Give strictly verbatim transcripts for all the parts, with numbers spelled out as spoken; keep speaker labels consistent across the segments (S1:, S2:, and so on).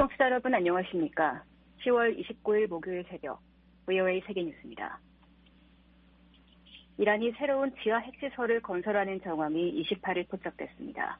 S1: 청취자 여러분 안녕하십니까? 시월 이십구일 목요일 새벽 브이오에이 세계뉴스입니다. 이란이 새로운 지하 핵시설을 건설하는 정황이 이십팔일 포착됐습니다.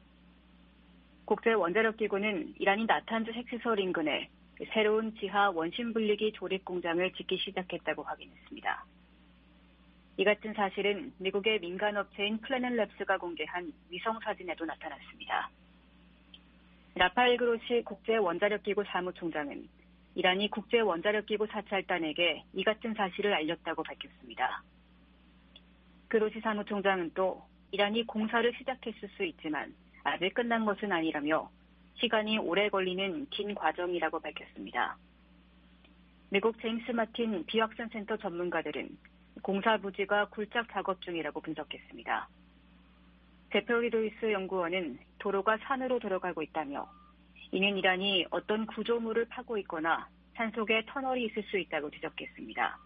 S1: 국제원자력기구는 이란이 나탄즈 핵시설 인근에 새로운 지하 원심분리기 조립 공장을 짓기 시작했다고 확인했습니다. 이 같은 사실은 미국의 민간업체인 플래닛랩스가 공개한 위성사진에도 나타났습니다. 라파엘 그로시 국제원자력기구 사무총장은 이란이 국제원자력기구 사찰단에게 이 같은 사실을 알렸다고 밝혔습니다. 그로시 사무총장은 또 이란이 공사를 시작했을 수 있지만 아직 끝난 것은 아니라며 시간이 오래 걸리는 긴 과정이라고 밝혔습니다. 미국 제임스 마틴 비확산 센터 전문가들은 공사 부지가 굴착 작업 중이라고 분석했습니다. 제퍼리 루이스 연구원은 도로가 산으로 들어가고 있다며 이는 이란이 어떤 구조물을 파고 있거나 산속에 터널이 있을 수 있다고 지적했습니다.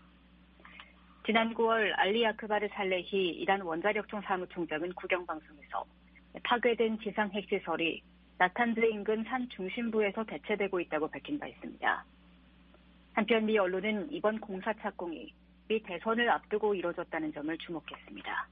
S1: 지난 구월 알리 아크바르 살레히 이란 원자력청 사무총장은 국영방송에서 파괴된 지상 핵시설이 나탄즈 인근 산 중심부에서 대체되고 있다고 밝힌 바 있습니다. 한편 미 언론은 이번 공사 착공이 미 대선을 앞두고 이뤄졌다는 점을 주목했습니다.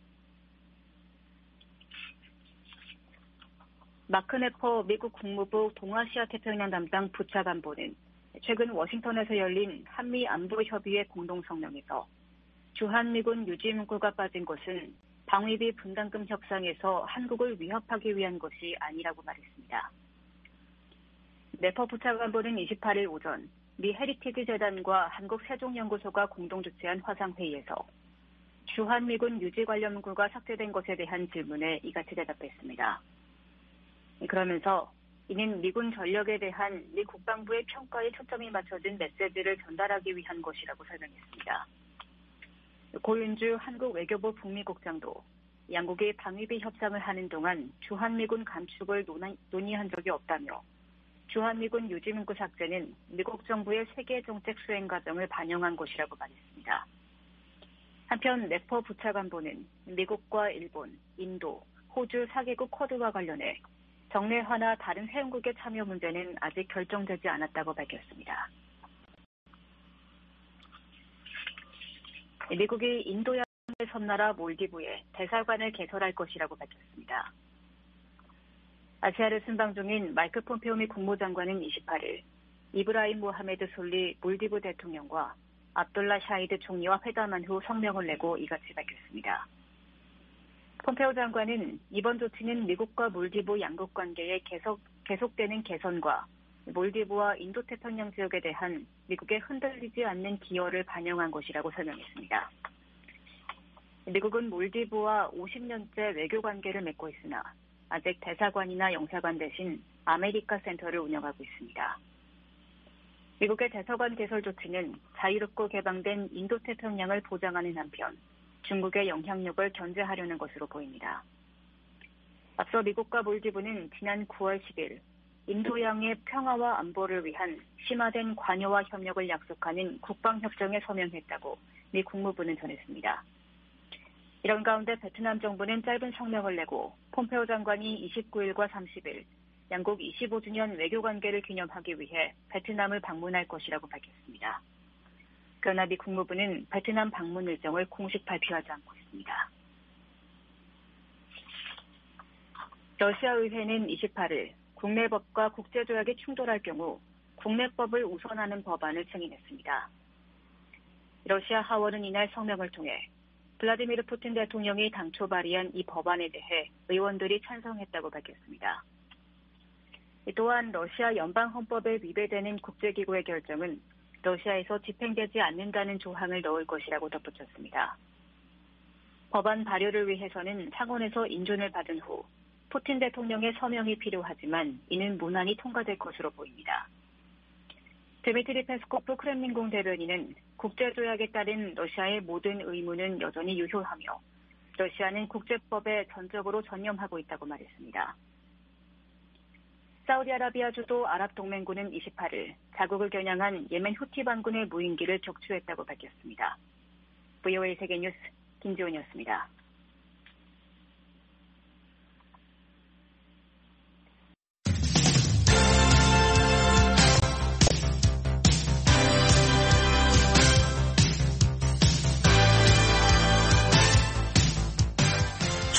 S1: 마크 네퍼 미국 국무부 동아시아 태평양 담당 부차관보는 최근 워싱턴에서 열린 한미 안보협의회 공동성명에서 주한미군 유지 문구가 빠진 것은 방위비 분담금 협상에서 한국을 위협하기 위한 것이 아니라고 말했습니다. 네퍼 부차관보는 이십팔일 오전 미 헤리티지 재단과 한국세종연구소가 공동 주최한 화상회의에서 주한미군 유지 관련 문구가 삭제된 것에 대한 질문에 이같이 대답했습니다. 그러면서 이는 미군 전력에 대한 미 국방부의 평가에 초점이 맞춰진 메시지를 전달하기 위한 것이라고 설명했습니다. 고윤주 한국 외교부 북미국장도 양국이 방위비 협상을 하는 동안 주한미군 감축을 논의한 적이 없다며 주한미군 유지 문구 삭제는 미국 정부의 세계 정책 수행 과정을 반영한 것이라고 말했습니다. 한편 네퍼 부차관보는 미국과 일본, 인도, 호주 사 개국 쿼드와 관련해 정례화나 다른 회원국의 참여 문제는 아직 결정되지 않았다고 밝혔습니다. 미국이 인도양의 섬나라 몰디브에 대사관을 개설할 것이라고 밝혔습니다. 아시아를 순방 중인 마이크 폼페오 미 국무장관은 이십팔일 이브라임 모하메드 솔리 몰디브 대통령과 압둘라 샤히드 총리와 회담한 후 성명을 내고 이같이 밝혔습니다. 폼페오 장관은 이번 조치는 미국과 몰디브 양국 관계의 계속, 계속되는 개선과 몰디브와 인도태평양 지역에 대한 미국의 흔들리지 않는 기여를 반영한 것이라고 설명했습니다. 미국은 몰디브와 오십 년째 외교 관계를 맺고 있으나 아직 대사관이나 영사관 대신 아메리카 센터를 운영하고 있습니다. 미국의 대사관 개설 조치는 자유롭고 개방된 인도태평양을 보장하는 한편 중국의 영향력을 견제하려는 것으로 보입니다. 앞서 미국과 몰디브는 지난 구월 십일 인도양의 평화와 안보를 위한 심화된 관여와 협력을 약속하는 국방협정에 서명했다고 미 국무부는 전했습니다. 이런 가운데 베트남 정부는 짧은 성명을 내고 폼페오 장관이 이십구일과 삼십일 양국 이십오 주년 외교관계를 기념하기 위해 베트남을 방문할 것이라고 밝혔습니다. 그러나 미 국무부는 베트남 방문 일정을 공식 발표하지 않고 있습니다. 러시아 의회는 이십팔일 국내법과 국제조약이 충돌할 경우 국내법을 우선하는 법안을 승인했습니다. 러시아 하원은 이날 성명을 통해 블라디미르 푸틴 대통령이 당초 발의한 이 법안에 대해 의원들이 찬성했다고 밝혔습니다. 또한 러시아 연방헌법에 위배되는 국제기구의 결정은 러시아에서 집행되지 않는다는 조항을 넣을 것이라고 덧붙였습니다. 법안 발효를 위해서는 상원에서 인준을 받은 후 푸틴 대통령의 서명이 필요하지만 이는 무난히 통과될 것으로 보입니다. 드미트리 페스코프 크렘린궁 대변인은 국제조약에 따른 러시아의 모든 의무는 여전히 유효하며 러시아는 국제법에 전적으로 전념하고 있다고 말했습니다. 사우디아라비아 주도 아랍동맹군은 이십팔일 자국을 겨냥한 예멘 후티 반군의 무인기를 격추했다고 밝혔습니다. 브이오에이 세계뉴스 김지훈이었습니다.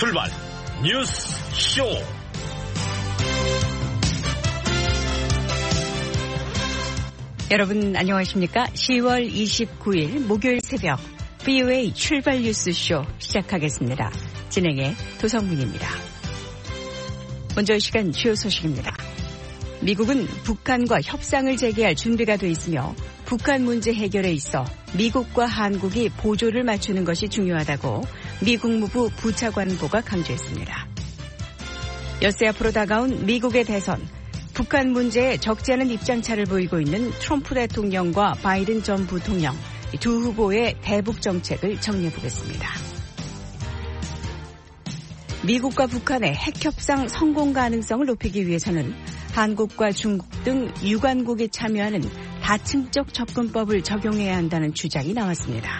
S2: 출발 뉴스 쇼.
S3: 여러분 안녕하십니까? 시월 이십구일 목요일 새벽 브이오에이 출발 뉴스 쇼 시작하겠습니다. 진행의 도성민입니다. 먼저 이 시간 주요 소식입니다. 미국은 북한과 협상을 재개할 준비가 돼 있으며 북한 문제 해결에 있어 미국과 한국이 보조를 맞추는 것이 중요하다고 미 국무부 부차관보가 강조했습니다. 엿새 앞으로 다가온 미국의 대선, 북한 문제에 적지 않은 입장차를 보이고 있는 트럼프 대통령과 바이든 전 부통령 두 후보의 대북 정책을 정리해보겠습니다. 미국과 북한의 핵협상 성공 가능성을 높이기 위해서는 한국과 중국 등 유관국이 참여하는 다층적 접근법을 적용해야 한다는 주장이 나왔습니다.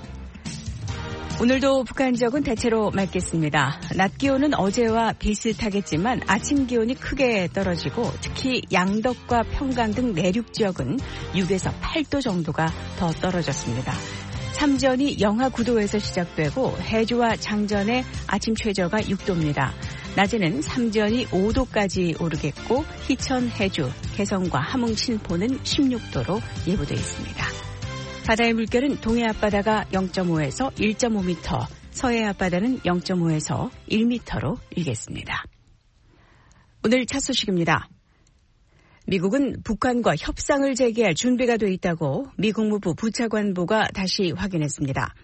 S3: 오늘도 북한 지역은 대체로 맑겠습니다. 낮 기온은 어제와 비슷하겠지만 아침 기온이 크게 떨어지고 특히 양덕과 평강 등 내륙 지역은 육에서 팔 도 정도가 더 떨어졌습니다. 삼전이 영하 구 도에서 시작되고 해주와 장전의 아침 최저가 육 도입니다. 낮에는 삼전이 오 도까지 오르겠고 희천, 해주, 개성과 함흥, 신포는 십육 도로 예보되어 있습니다. 바다의 물결은 동해 앞바다가 영 점 오에서 일 점 오 미터, 서해 앞바다는 영 점 오에서 일 미터로 일겠습니다. 오늘 첫 소식입니다. 미국은 북한과 협상을 재개할 준비가 돼 있다고 미 국무부 부차관보가 다시 확인했습니다.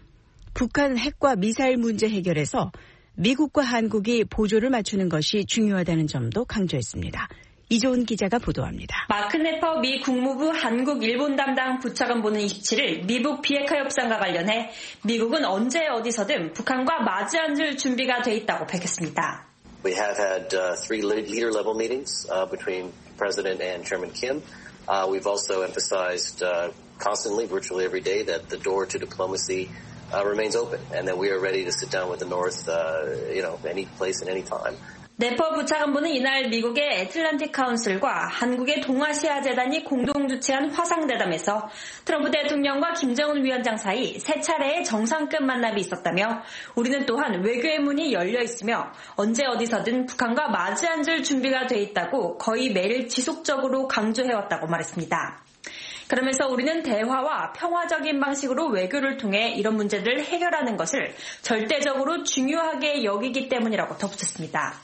S3: 북한 핵과 미사일 문제 해결에서 미국과 한국이 보조를 맞추는 것이 중요하다는 점도 강조했습니다. 이조은 기자가 보도합니다.
S4: 마크 네퍼 미 국무부 한국 일본 담당 부차관보는 이십칠일 미북 비핵화 협상과 관련해 미국은 언제 어디서든 북한과 마주 앉을 준비가 돼 있다고 밝혔습니다.
S5: We have had uh, three leader level meetings uh, between President and Chairman Kim. Uh, we've also emphasized uh, constantly, virtually every day, that the door to diplomacy uh, remains open and that we are ready to sit down with the North, uh, you know, any place and any time.
S4: 네퍼 부차관보는 이날 미국의 애틀란틱 카운슬과 한국의 동아시아 재단이 공동 주최한 화상대담에서 트럼프 대통령과 김정은 위원장 사이 세 차례의 정상급 만남이 있었다며 우리는 또한 외교의 문이 열려 있으며 언제 어디서든 북한과 마주 앉을 준비가 돼 있다고 거의 매일 지속적으로 강조해왔다고 말했습니다. 그러면서 우리는 대화와 평화적인 방식으로 외교를 통해 이런 문제들을 해결하는 것을 절대적으로 중요하게 여기기 때문이라고 덧붙였습니다.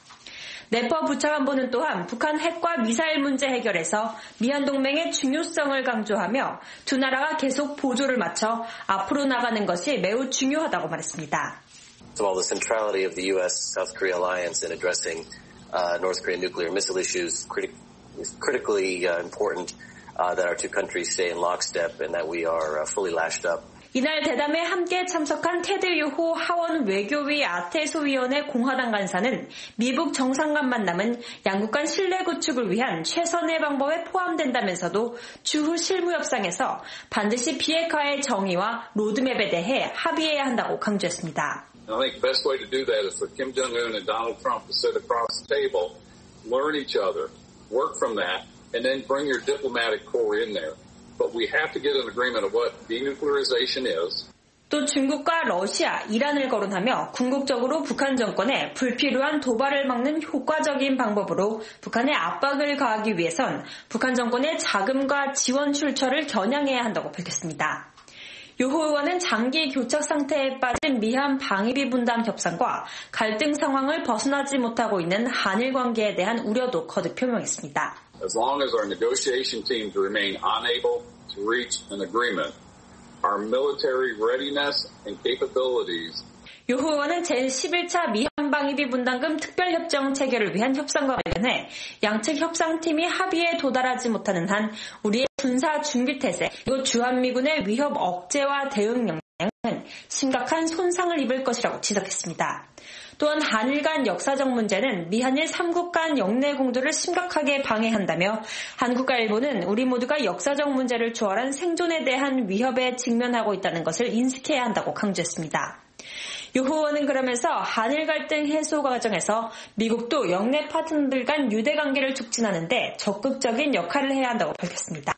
S4: 네퍼 부차관보는 또한 북한 핵과 미사일 문제 해결에서 미한 동맹의 중요성을 강조하며 두 나라가 계속 보조를 맞춰 앞으로 나가는 것이 매우 중요하다고 말했습니다.
S5: So while the centrality of the U S-South Korea alliance in addressing uh, North Korean nuclear missile issues critic- is critically uh, important uh, that our two countries stay in lockstep and that we are uh, fully lashed up.
S4: 이날 대담에 함께 참석한 테드 유호 하원 외교위 아태소위원회 공화당 간사는 미북 정상간 만남은 양국 간 신뢰 구축을 위한 최선의 방법에 포함된다면서도 추후 실무 협상에서 반드시 비핵화의 정의와 로드맵에 대해 합의해야 한다고 강조했습니다.
S6: I think the best way to do that is for Kim Jong-un and Donald Trump to sit across the table, learn each other, work from that, and then bring your diplomatic corps in there. But we have to get an agreement of what denuclearization is.
S4: 또 중국과 러시아, 이란을 거론하며 궁극적으로 북한 정권에 불필요한 도발을 막는 효과적인 방법으로 북한에 압박을 가하기 위해선 북한 정권의 자금과 지원 출처를 겨냥해야 한다고 밝혔습니다. 유호 의원은 장기 교착 상태에 빠진 미한 방위비 분담 협상과 갈등 상황을 벗어나지 못하고 있는 한일 관계에 대한 우려도 거듭 표명했습니다.
S6: As long as our negotiation teams remain unable to reach an agreement, our military readiness and capabilities.
S4: 유 의원은 제십일 차 미한방위비 분담금 특별협정 체결을 위한 협상과 관련해 양측 협상팀이 합의에 도달하지 못하는 한 우리의 군사 준비태세 그리고 주한미군의 위협 억제와 대응 역량은 심각한 손상을 입을 것이라고 지적했습니다. 또한 한일 간 역사적 문제는 미한일 삼국 간 영내 공조를 심각하게 방해한다며 한국과 일본은 우리 모두가 역사적 문제를 초월한 생존에 대한 위협에 직면하고 있다는 것을 인식해야 한다고 강조했습니다. 유 의원은 그러면서 한일 갈등 해소 과정에서 미국도 영내 파트너들 간 유대관계를 촉진하는 데 적극적인 역할을 해야 한다고 밝혔습니다.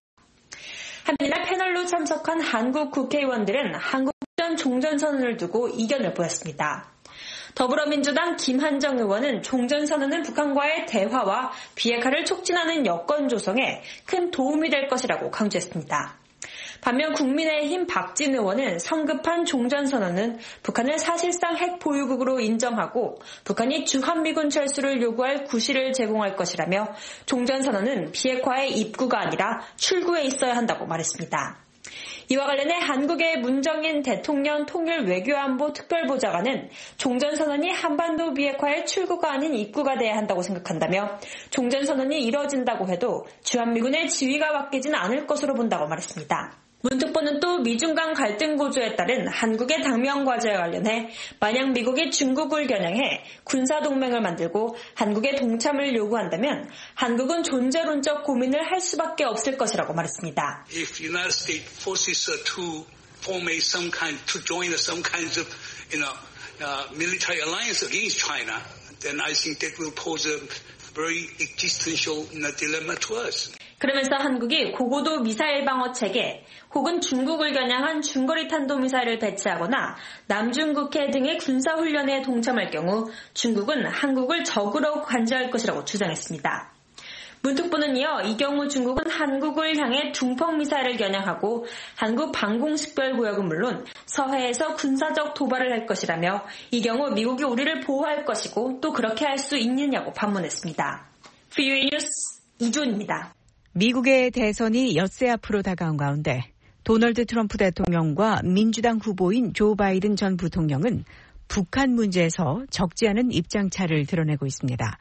S4: 한편 패널로 참석한 한국 국회의원들은 한국전 종전선언을 두고 이견을 보였습니다. 더불어민주당 김한정 의원은 종전선언은 북한과의 대화와 비핵화를 촉진하는 여건 조성에 큰 도움이 될 것이라고 강조했습니다. 반면 국민의힘 박진 의원은 성급한 종전선언은 북한을 사실상 핵 보유국으로 인정하고 북한이 주한미군 철수를 요구할 구실을 제공할 것이라며 종전선언은 비핵화의 입구가 아니라 출구에 있어야 한다고 말했습니다. 이와 관련해 한국의 문정인 대통령 통일 외교안보 특별보좌관은 종전선언이 한반도 비핵화의 출구가 아닌 입구가 돼야 한다고 생각한다며 종전선언이 이뤄진다고 해도 주한미군의 지위가 바뀌진 않을 것으로 본다고 말했습니다. 문특보는 또 미중 간 갈등 고조에 따른 한국의 당면 과제와 관련해 만약 미국이 중국을 겨냥해 군사동맹을 만들고 한국의 동참을 요구한다면 한국은 존재론적 고민을 할 수밖에 없을 것이라고 말했습니다.
S7: If United States forces to form a some kind to join some kinds of you know uh, military alliance against China, then I think that will pose a very existential dilemma to us.
S4: 그러면서 한국이 고고도 미사일 방어 체계 혹은 중국을 겨냥한 중거리 탄도미사일을 배치하거나 남중국해 등의 군사훈련에 동참할 경우 중국은 한국을 적으로 간주할 것이라고 주장했습니다. 문특보는 이어 이 경우 중국은 한국을 향해 둥펑 미사일을 겨냥하고 한국 방공식별구역은 물론 서해에서 군사적 도발을 할 것이라며 이 경우 미국이 우리를 보호할 것이고 또 그렇게 할 수 있느냐고 반문했습니다. 브이오에이 뉴스 이주은입니다.
S3: 미국의 대선이 엿새 앞으로 다가온 가운데 도널드 트럼프 대통령과 민주당 후보인 조 바이든 전 부통령은 북한 문제에서 적지 않은 입장차를 드러내고 있습니다.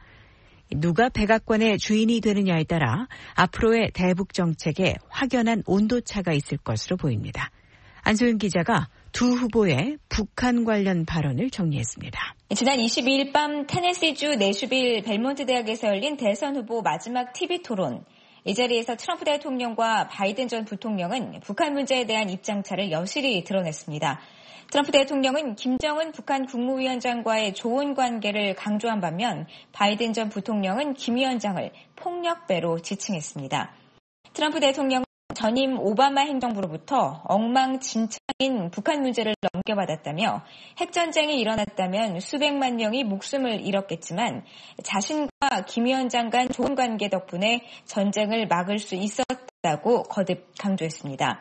S3: 누가 백악관의 주인이 되느냐에 따라 앞으로의 대북 정책에 확연한 온도차가 있을 것으로 보입니다. 안소영 기자가 두 후보의 북한 관련 발언을 정리했습니다.
S8: 지난 이십이일 밤 테네시주 내슈빌 벨몬트 대학에서 열린 대선 후보 마지막 티비 토론. 이 자리에서 트럼프 대통령과 바이든 전 부통령은 북한 문제에 대한 입장차를 여실히 드러냈습니다. 트럼프 대통령은 김정은 북한 국무위원장과의 좋은 관계를 강조한 반면 바이든 전 부통령은 김 위원장을 폭력배로 지칭했습니다. 트럼프 대통령은 전임 오바마 행정부로부터 엉망진창인 북한 문제를 넘겨받았다며 핵전쟁이 일어났다면 수백만 명이 목숨을 잃었겠지만 자신과 김 위원장 간 좋은 관계 덕분에 전쟁을 막을 수 있었다고 거듭 강조했습니다.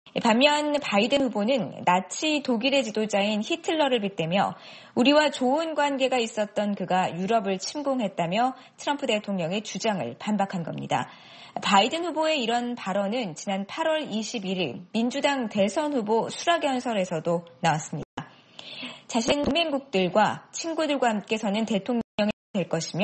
S8: 반면 바이든 후보는 나치 독일의 지도자인 히틀러를 빗대며 우리와 좋은 관계가 있었던 그가 유럽을 침공했다며 트럼프 대통령의 주장을 반박한 겁니다. 바이든 후보의 이런 발언은 지난 팔월 이십일일 민주당 대선 후보 수락연설에서도 나왔습니다. 자신 동맹국들과 친구들과 함께 서는 대통령이 될 것이며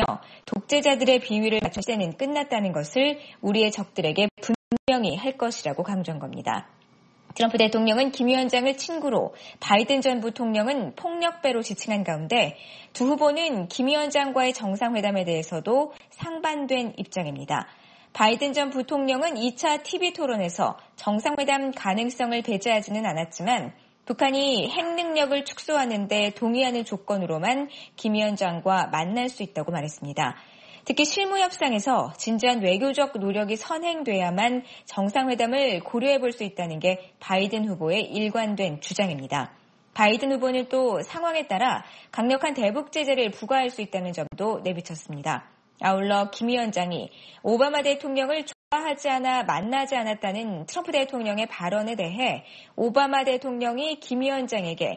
S8: 독재자들의 비위를 맞춘 시대는 끝났다는 것을 우리의 적들에게 분명히 할 것이라고 강조한 겁니다. 트럼프 대통령은 김 위원장을 친구로 바이든 전 부통령은 폭력배로 지칭한 가운데 두 후보는 김 위원장과의 정상회담에 대해서도 상반된 입장입니다. 바이든 전 부통령은 이 차 티비 토론에서 정상회담 가능성을 배제하지는 않았지만 북한이 핵 능력을 축소하는 데 동의하는 조건으로만 김 위원장과 만날 수 있다고 말했습니다. 특히 실무 협상에서 진지한 외교적 노력이 선행돼야만 정상회담을 고려해 볼 수 있다는 게 바이든 후보의 일관된 주장입니다. 바이든 후보는 또 상황에 따라 강력한 대북 제재를 부과할 수 있다는 점도 내비쳤습니다. 아울러 김 위원장이 오바마 대통령을 좋아하지 않아 만나지 않았다는 트럼프 대통령의 발언에 대해 오바마 대통령이 김 위원장에게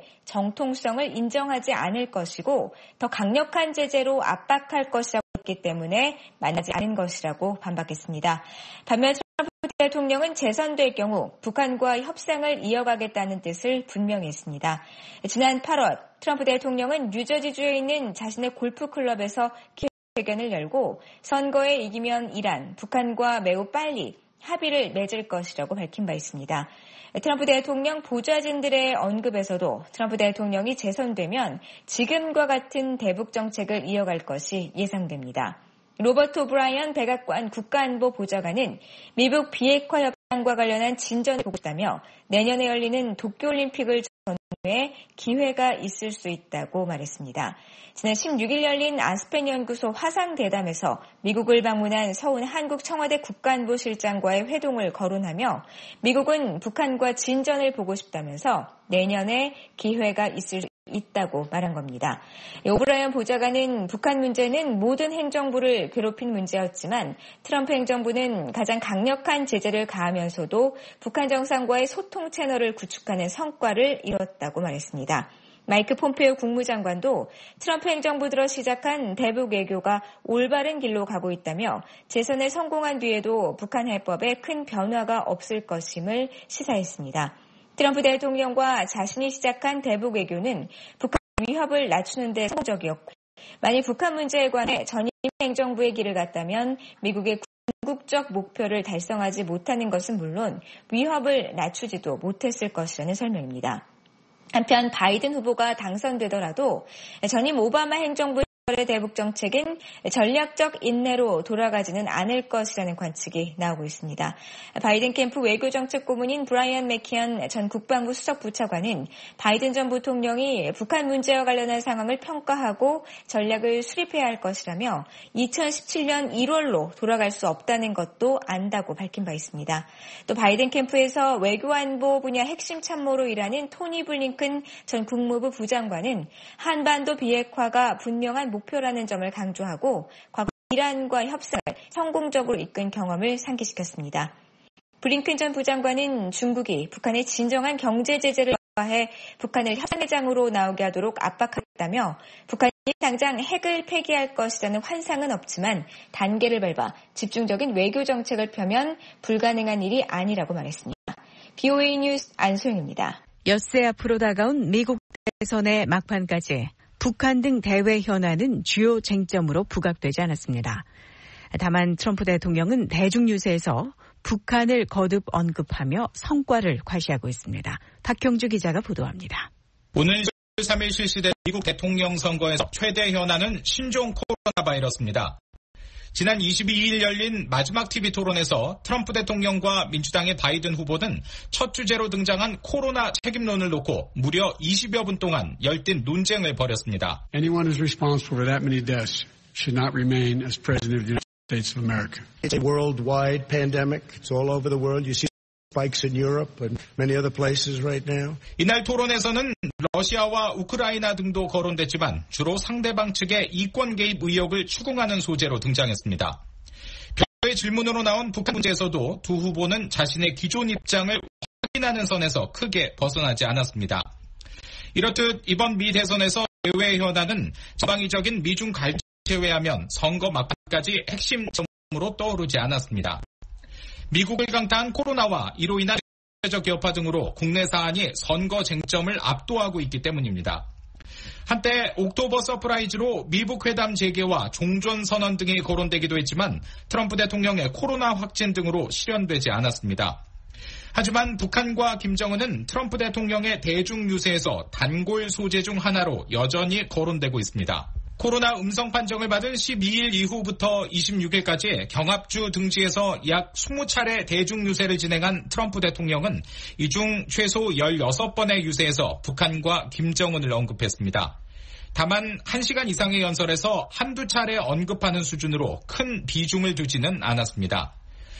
S8: 정통성을 인정하지 않을 것이고 더 강력한 제재로 압박할 것이라고 했기 때문에 만나지 않은 것이라고 반박했습니다. 반면 트럼프 대통령은 재선될 경우 북한과 협상을 이어가겠다는 뜻을 분명히 했습니다. 지난 팔월 트럼프 대통령은 뉴저지주에 있는 자신의 골프클럽에서 회견을 열고 선거에 이기면 이란, 북한과 매우 빨리 합의를 맺을 것이라고 밝힌 바 있습니다. 트럼프 대통령 보좌진들의 언급에서도 트럼프 대통령이 재선되면 지금과 같은 대북 정책을 이어갈 것이 예상됩니다. 로버트 오브라이언 백악관 국가안보 보좌관은 미국 비핵화 협상과 관련한 진전을 보고 있다며 내년에 열리는 도쿄올림픽을 전후에 기회가 있을 수 있다고 말했습니다. 지난 십육일 열린 아스펜 연구소 화상대담에서 미국을 방문한 서훈 한국 청와대 국가안보실장과의 회동을 거론하며 미국은 북한과 진전을 보고 싶다면서 내년에 기회가 있을 수 있다고 말한 겁니다. 오브라이언 보좌관은 북한 문제는 모든 행정부를 괴롭힌 문제였지만 트럼프 행정부는 가장 강력한 제재를 가하면서도 북한 정상과의 소통 채널을 구축하는 성과를 이뤘다고 말했습니다. 마이크 폼페이오 국무장관도 트럼프 행정부 들어 시작한 대북 외교가 올바른 길로 가고 있다며 재선에 성공한 뒤에도 북한 해법에 큰 변화가 없을 것임을 시사했습니다. 트럼프 대통령과 자신이 시작한 대북 외교는 북한 위협을 낮추는 데 성공적이었고 만일 북한 문제에 관해 전임 행정부의 길을 갔다면 미국의 궁극적 목표를 달성하지 못하는 것은 물론 위협을 낮추지도 못했을 것이라는 설명입니다. 한편 바이든 후보가 당선되더라도 전임 오바마 행정부의 대북 정책은 전략적 인내로 돌아가지는 않을 것이라는 관측이 나오고 있습니다. 바이든 캠프 외교정책 고문인 브라이언 맥키언 전 국방부 수석 부차관은 바이든 전 부통령이 북한 문제와 관련한 상황을 평가하고 전략을 수립해야 할 것이라며 이천십칠 년 일월로 돌아갈 수 없다는 것도 안다고 밝힌 바 있습니다. 또 바이든 캠프에서 외교안보 분야 핵심 참모로 일하는 토니 블링컨 전 국무부 부장관은 한반도 비핵화가 분명한 목표라는 점을 강조하고 과거 이란과 협상을 성공적으로 이끈 경험을 상기시켰습니다. 블링컨 전 부장관은 중국이 북한의 진정한 경제 제재를 강화해 북한을 협상장으로 나오게 하도록 압박하겠다며 북한이 당장 핵을 폐기할 것이라는 환상은 없지만 단계를 밟아 집중적인 외교 정책을 펴면 불가능한 일이 아니라고 말했습니다. 비오에이 뉴스 안소영입니다.
S3: 엿새 앞으로 다가온 미국 대선의 막판까지 북한 등 대외 현안은 주요 쟁점으로 부각되지 않았습니다. 다만 트럼프 대통령은 대중뉴스에서 북한을 거듭 언급하며 성과를 과시하고 있습니다. 박형주 기자가 보도합니다.
S9: 오늘 삼 일 실시된 미국 대통령 선거에서 최대 현안은 신종 코로나 바이러스입니다. 지난 이십이 일 열린 마지막 티비 토론에서 트럼프 대통령과 민주당의 바이든 후보는 첫 주제로 등장한 코로나 책임론을 놓고 무려 이십여 분 동안 열띤 논쟁을 벌였습니다.
S10: Anyone who's responsible for that many deaths should not remain as president of the United States of America.
S11: It's a worldwide pandemic. It's all over the world. You see spikes in Europe and many other places right now.
S9: 이날 토론에서는 러시아와 우크라이나 등도 거론됐지만 주로 상대방 측의 이권 개입 의혹을 추궁하는 소재로 등장했습니다. 별도의 질문으로 나온 북한 문제에서도 두 후보는 자신의 기존 입장을 확인하는 선에서 크게 벗어나지 않았습니다. 이렇듯 이번 미 대선에서 대외 현안은 전방위적인 미중 갈등을 제외하면 선거 막판까지 핵심 점으로 떠오르지 않았습니다. 미국을 강타한 코로나와 이로 인한 적 여파 등으로 국내 사안이 선거 쟁점을 압도하고 있기 때문입니다. 한때 옥토버 서프라이즈로 미북 회담 재개와 종전 선언 등이 거론되기도 했지만 트럼프 대통령의 코로나 확진 등으로 실현되지 않았습니다. 하지만 북한과 김정은은 트럼프 대통령의 대중 유세에서 단골 소재 중 하나로 여전히 거론되고 있습니다. 코로나 음성 판정을 받은 십이 일 이후부터 이십육 일까지 경합주 등지에서 약 이십 차례 대중 유세를 진행한 트럼프 대통령은 이 중 최소 열여섯 번의 유세에서 북한과 김정은을 언급했습니다. 다만 한 시간 이상의 연설에서 한두 차례 언급하는 수준으로 큰 비중을 두지는 않았습니다.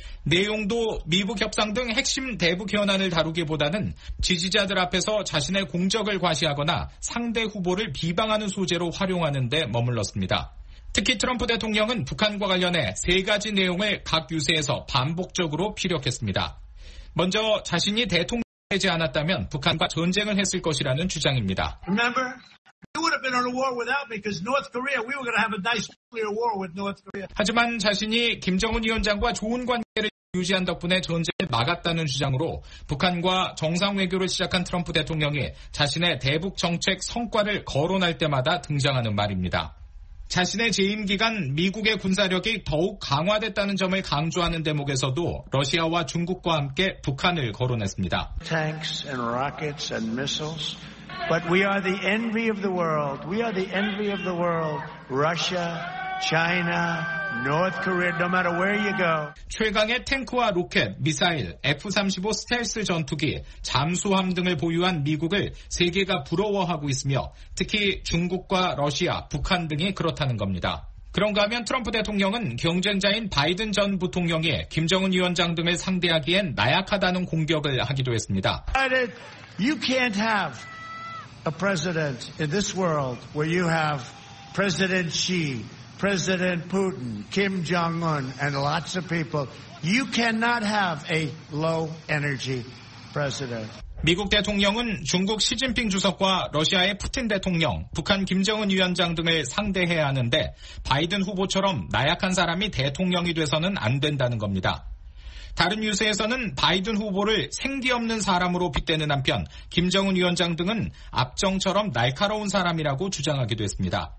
S9: 내용도 미북 협상 등 핵심 대북 현안을 다루기보다는 지지자들 앞에서 자신의 공적을 과시하거나 상대 후보를 비방하는 소재로 활용하는 데 머물렀습니다. 특히 트럼프 대통령은 북한과 관련해 세 가지 내용을 각 유세에서 반복적으로 피력했습니다. 먼저 자신이 대통령이 되지 않았다면 북한과 전쟁을 했을 것이라는 주장입니다.
S12: Remember? You would have been on a war without me because North Korea, we were going to have a nice nuclear war with North Korea.
S9: 하지만 자신이 김정은 위원장과 좋은 관계를 유지한 덕분에 전쟁을 막았다는 주장으로 북한과 정상 외교를 시작한 트럼프 대통령이 자신의 대북 정책 성과를 거론할 때마다 등장하는 말입니다. 자신의 재임 기간 미국의 군사력이 더욱 강화됐다는 점을 강조하는 대목에서도 러시아와 중국과 함께 북한을 거론했습니다.
S12: Tanks and rockets and missiles. But we are the envy of the world. We are the envy of the world. Russia, China, North Korea, no matter where you go.
S9: 최강의 탱크와 로켓, 미사일, 에프 삼십오 스텔스 전투기, 잠수함 등을 보유한 미국을 세계가 부러워하고 있으며 특히 중국과 러시아, 북한 등이 그렇다는 겁니다. 그런가 하면 트럼프 대통령은 경쟁자인 바이든 전 부통령이 김정은 위원장 등을 상대하기엔 나약하다는 공격을 하기도 했습니다.
S12: You can't have a president in this world where you have President Xi, President Putin, Kim Jong-un, and lots of people, you cannot have a low energy president.
S9: 미국 대통령은 중국 시진핑 주석과 러시아의 푸틴 대통령, 북한 김정은 위원장 등을 상대해야 하는데 바이든 후보처럼 나약한 사람이 대통령이 돼서는 안 된다는 겁니다. 다른 뉴스에서는 바이든 후보를 생기 없는 사람으로 빗대는 한편 김정은 위원장 등은 압정처럼 날카로운 사람이라고 주장하기도 했습니다.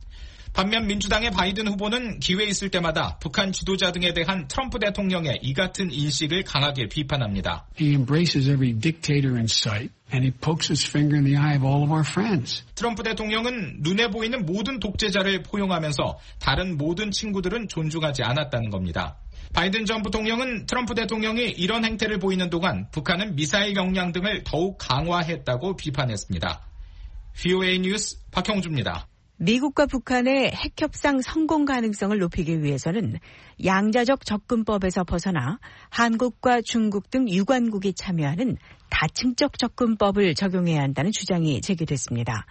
S9: 반면 민주당의 바이든 후보는 기회 있을 때마다 북한 지도자 등에 대한 트럼프 대통령의 이 같은 인식을 강하게 비판합니다.
S10: He embraces every dictator in sight and he pokes his finger in the eye of all of our friends.
S9: 트럼프 대통령은 눈에 보이는 모든 독재자를 포용하면서 다른 모든 친구들은 존중하지 않았다는 겁니다. 바이든 전 부통령은 트럼프 대통령이 이런 행태를 보이는 동안 북한은 미사일 역량 등을 더욱 강화했다고 비판했습니다. 브이오에이 뉴스 박형주입니다.
S3: 미국과 북한의 핵협상 성공 가능성을 높이기 위해서는 양자적 접근법에서 벗어나 한국과 중국 등 유관국이 참여하는 다층적 접근법을 적용해야 한다는 주장이 제기됐습니다.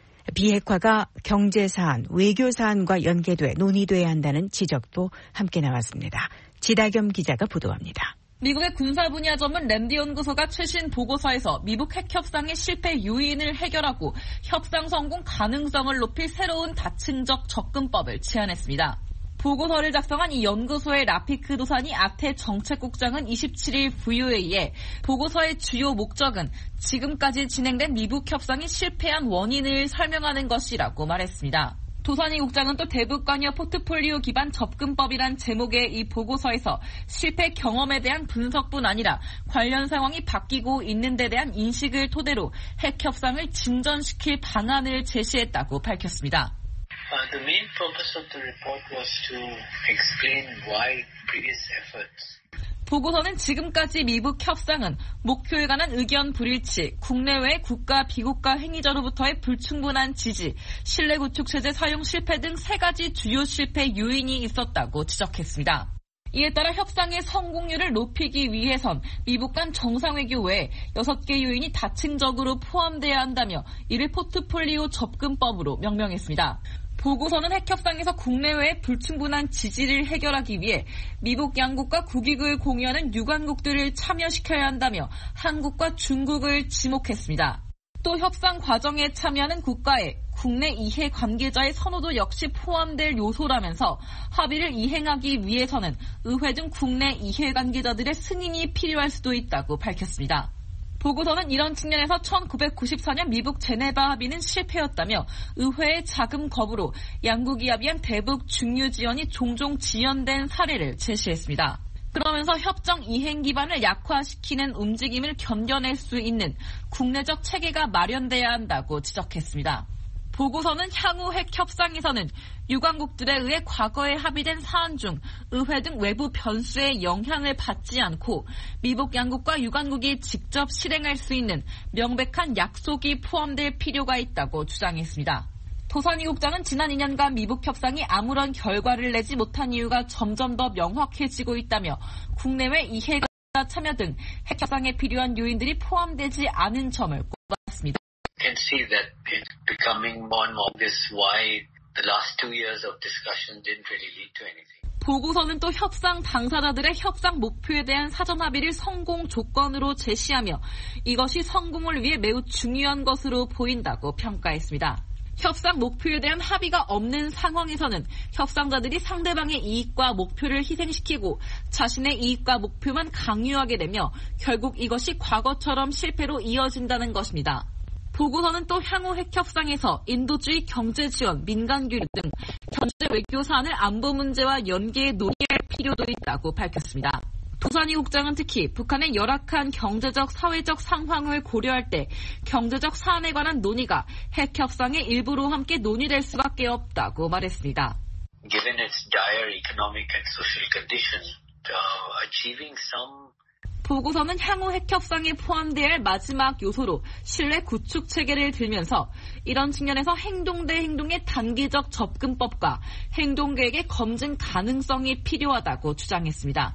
S3: 비핵화가 경제사안, 외교사안과 연계돼 논의돼야 한다는 지적도 함께 나왔습니다. 지다겸 기자가 보도합니다.
S13: 미국의 군사 분야 전문 랜디 연구소가 최신 보고서에서 미북 핵협상의 실패 요인을 해결하고 협상 성공 가능성을 높일 새로운 다층적 접근법을 제안했습니다. 보고서를 작성한 이 연구소의 라피크 도사니 아태 정책국장은 이십칠일 브이오에이에 보고서의 주요 목적은 지금까지 진행된 미북 협상이 실패한 원인을 설명하는 것이라고 말했습니다. 도사니 국장은 또 대북 관여 포트폴리오 기반 접근법이란 제목의 이 보고서에서 실패 경험에 대한 분석뿐 아니라 관련 상황이 바뀌고 있는 데 대한 인식을 토대로 핵 협상을 진전시킬 방안을 제시했다고 밝혔습니다.
S14: Uh, the main purpose of the report was to explain why previous efforts
S13: 보고서는 지금까지 미북 협상은 목표에 관한 의견 불일치, 국내외 국가 비국가 행위자로부터의 불충분한 지지, 신뢰 구축 체제 사용 실패 등 세 가지 주요 실패 요인이 있었다고 지적했습니다. 이에 따라 협상의 성공률을 높이기 위해선 미북 간 정상외교 외에 여섯 개 요인이 다층적으로 포함돼야 한다며 이를 포트폴리오 접근법으로 명명했습니다. 보고서는 핵협상에서 국내외의 불충분한 지지를 해결하기 위해 미북 양국과 국익을 공유하는 유관국들을 참여시켜야 한다며 한국과 중국을 지목했습니다. 또 협상 과정에 참여하는 국가의 국내 이해 관계자의 선호도 역시 포함될 요소라면서 합의를 이행하기 위해서는 의회 등 국내 이해 관계자들의 승인이 필요할 수도 있다고 밝혔습니다. 보고서는 이런 측면에서 천구백구십사 년 미북 제네바 합의는 실패였다며 의회의 자금 거부로 양국이 합의한 대북 중유 지원이 종종 지연된 사례를 제시했습니다. 그러면서 협정 이행 기반을 약화시키는 움직임을 견뎌낼 수 있는 국내적 체계가 마련돼야 한다고 지적했습니다. 보고서는 향후 핵 협상에서는 유관국들에 의해 과거에 합의된 사안 중 의회 등 외부 변수의 영향을 받지 않고 미북 양국과 유관국이 직접 실행할 수 있는 명백한 약속이 포함될 필요가 있다고 주장했습니다. 도사니 국장은 지난 이 년간 미북 협상이 아무런 결과를 내지 못한 이유가 점점 더 명확해지고 있다며 국내외 이해가 참여 등 핵 협상에 필요한 요인들이 포함되지 않은 점을 꼽았습니다.
S14: can see that it's becoming more and more obvious why the last two years of discussion didn't really lead to anything.
S13: 보고서는 또 협상 당사자들의 협상 목표에 대한 사전 합의를 성공 조건으로 제시하며 이것이 성공을 위해 매우 중요한 것으로 보인다고 평가했습니다. 협상 목표에 대한 합의가 없는 상황에서는 협상자들이 상대방의 이익과 목표를 희생시키고 자신의 이익과 목표만 강요하게 되며 결국 이것이 과거처럼 실패로 이어진다는 것입니다. 보고서는 또 향후 핵협상에서 인도주의 경제지원, 민간교류 등 경제 외교 사안을 안보 문제와 연계해 논의할 필요도 있다고 밝혔습니다. 도사니 국장은 특히 북한의 열악한 경제적, 사회적 상황을 고려할 때 경제적 사안에 관한 논의가 핵협상의 일부로 함께 논의될 수밖에 없다고 말했습니다.
S14: Given its dire economic and social condition, uh, achieving some
S13: 보고서는 향후 핵협상에 포함돼야 할 마지막 요소로 신뢰 구축 체계를 들면서 이런 측면에서 행동 대 행동의 단기적 접근법과 행동 계획의 검증 가능성이 필요하다고 주장했습니다.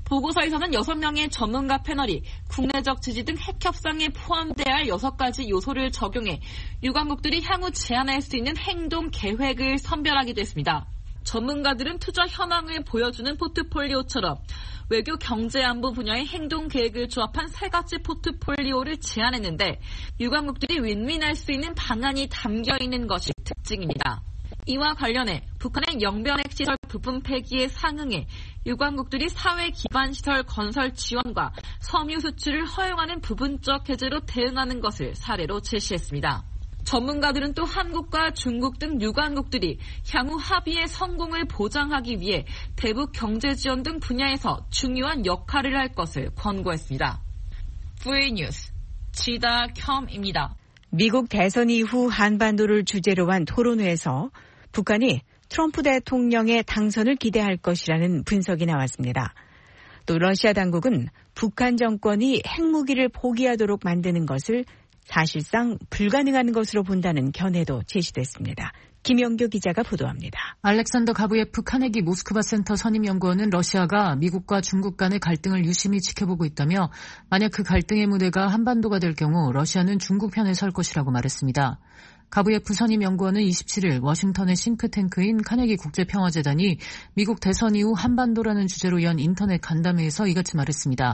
S13: 보고서에서는 여섯 명의 전문가 패널이 국내적 지지 등 핵 협상에 포함돼야 할 여섯 가지 요소를 적용해 유관국들이 향후 제안할 수 있는 행동 계획을 선별하기도 했습니다. 전문가들은 투자 현황을 보여주는 포트폴리오처럼 외교, 경제, 안보 분야의 행동 계획을 조합한 세 가지 포트폴리오를 제안했는데 유관국들이 윈윈할 수 있는 방안이 담겨 있는 것이 특징입니다. 이와 관련해 북한의 영변핵 시설 부품 폐기에 상응해 유관국들이 사회 기반 시설 건설 지원과 섬유 수출을 허용하는 부분적 해제로 대응하는 것을 사례로 제시했습니다. 전문가들은 또 한국과 중국 등 유관국들이 향후 합의의 성공을 보장하기 위해 대북 경제 지원 등 분야에서 중요한 역할을 할 것을 권고했습니다. 브이에이 뉴스 지다켬입니다.
S3: 미국 대선 이후 한반도를 주제로 한 토론회에서 북한이 트럼프 대통령의 당선을 기대할 것이라는 분석이 나왔습니다. 또 러시아 당국은 북한 정권이 핵무기를 포기하도록 만드는 것을 사실상 불가능한 것으로 본다는 견해도 제시됐습니다. 김영교 기자가 보도합니다.
S15: 알렉산더 가부예프 카네기 모스크바 센터 선임연구원은 러시아가 미국과 중국 간의 갈등을 유심히 지켜보고 있다며 만약 그 갈등의 무대가 한반도가 될 경우 러시아는 중국 편에 설 것이라고 말했습니다. 가부예프 선임연구원은 이십칠일 워싱턴의 싱크탱크인 카네기 국제평화재단이 미국 대선 이후 한반도라는 주제로 연 인터넷 간담회에서 이같이 말했습니다.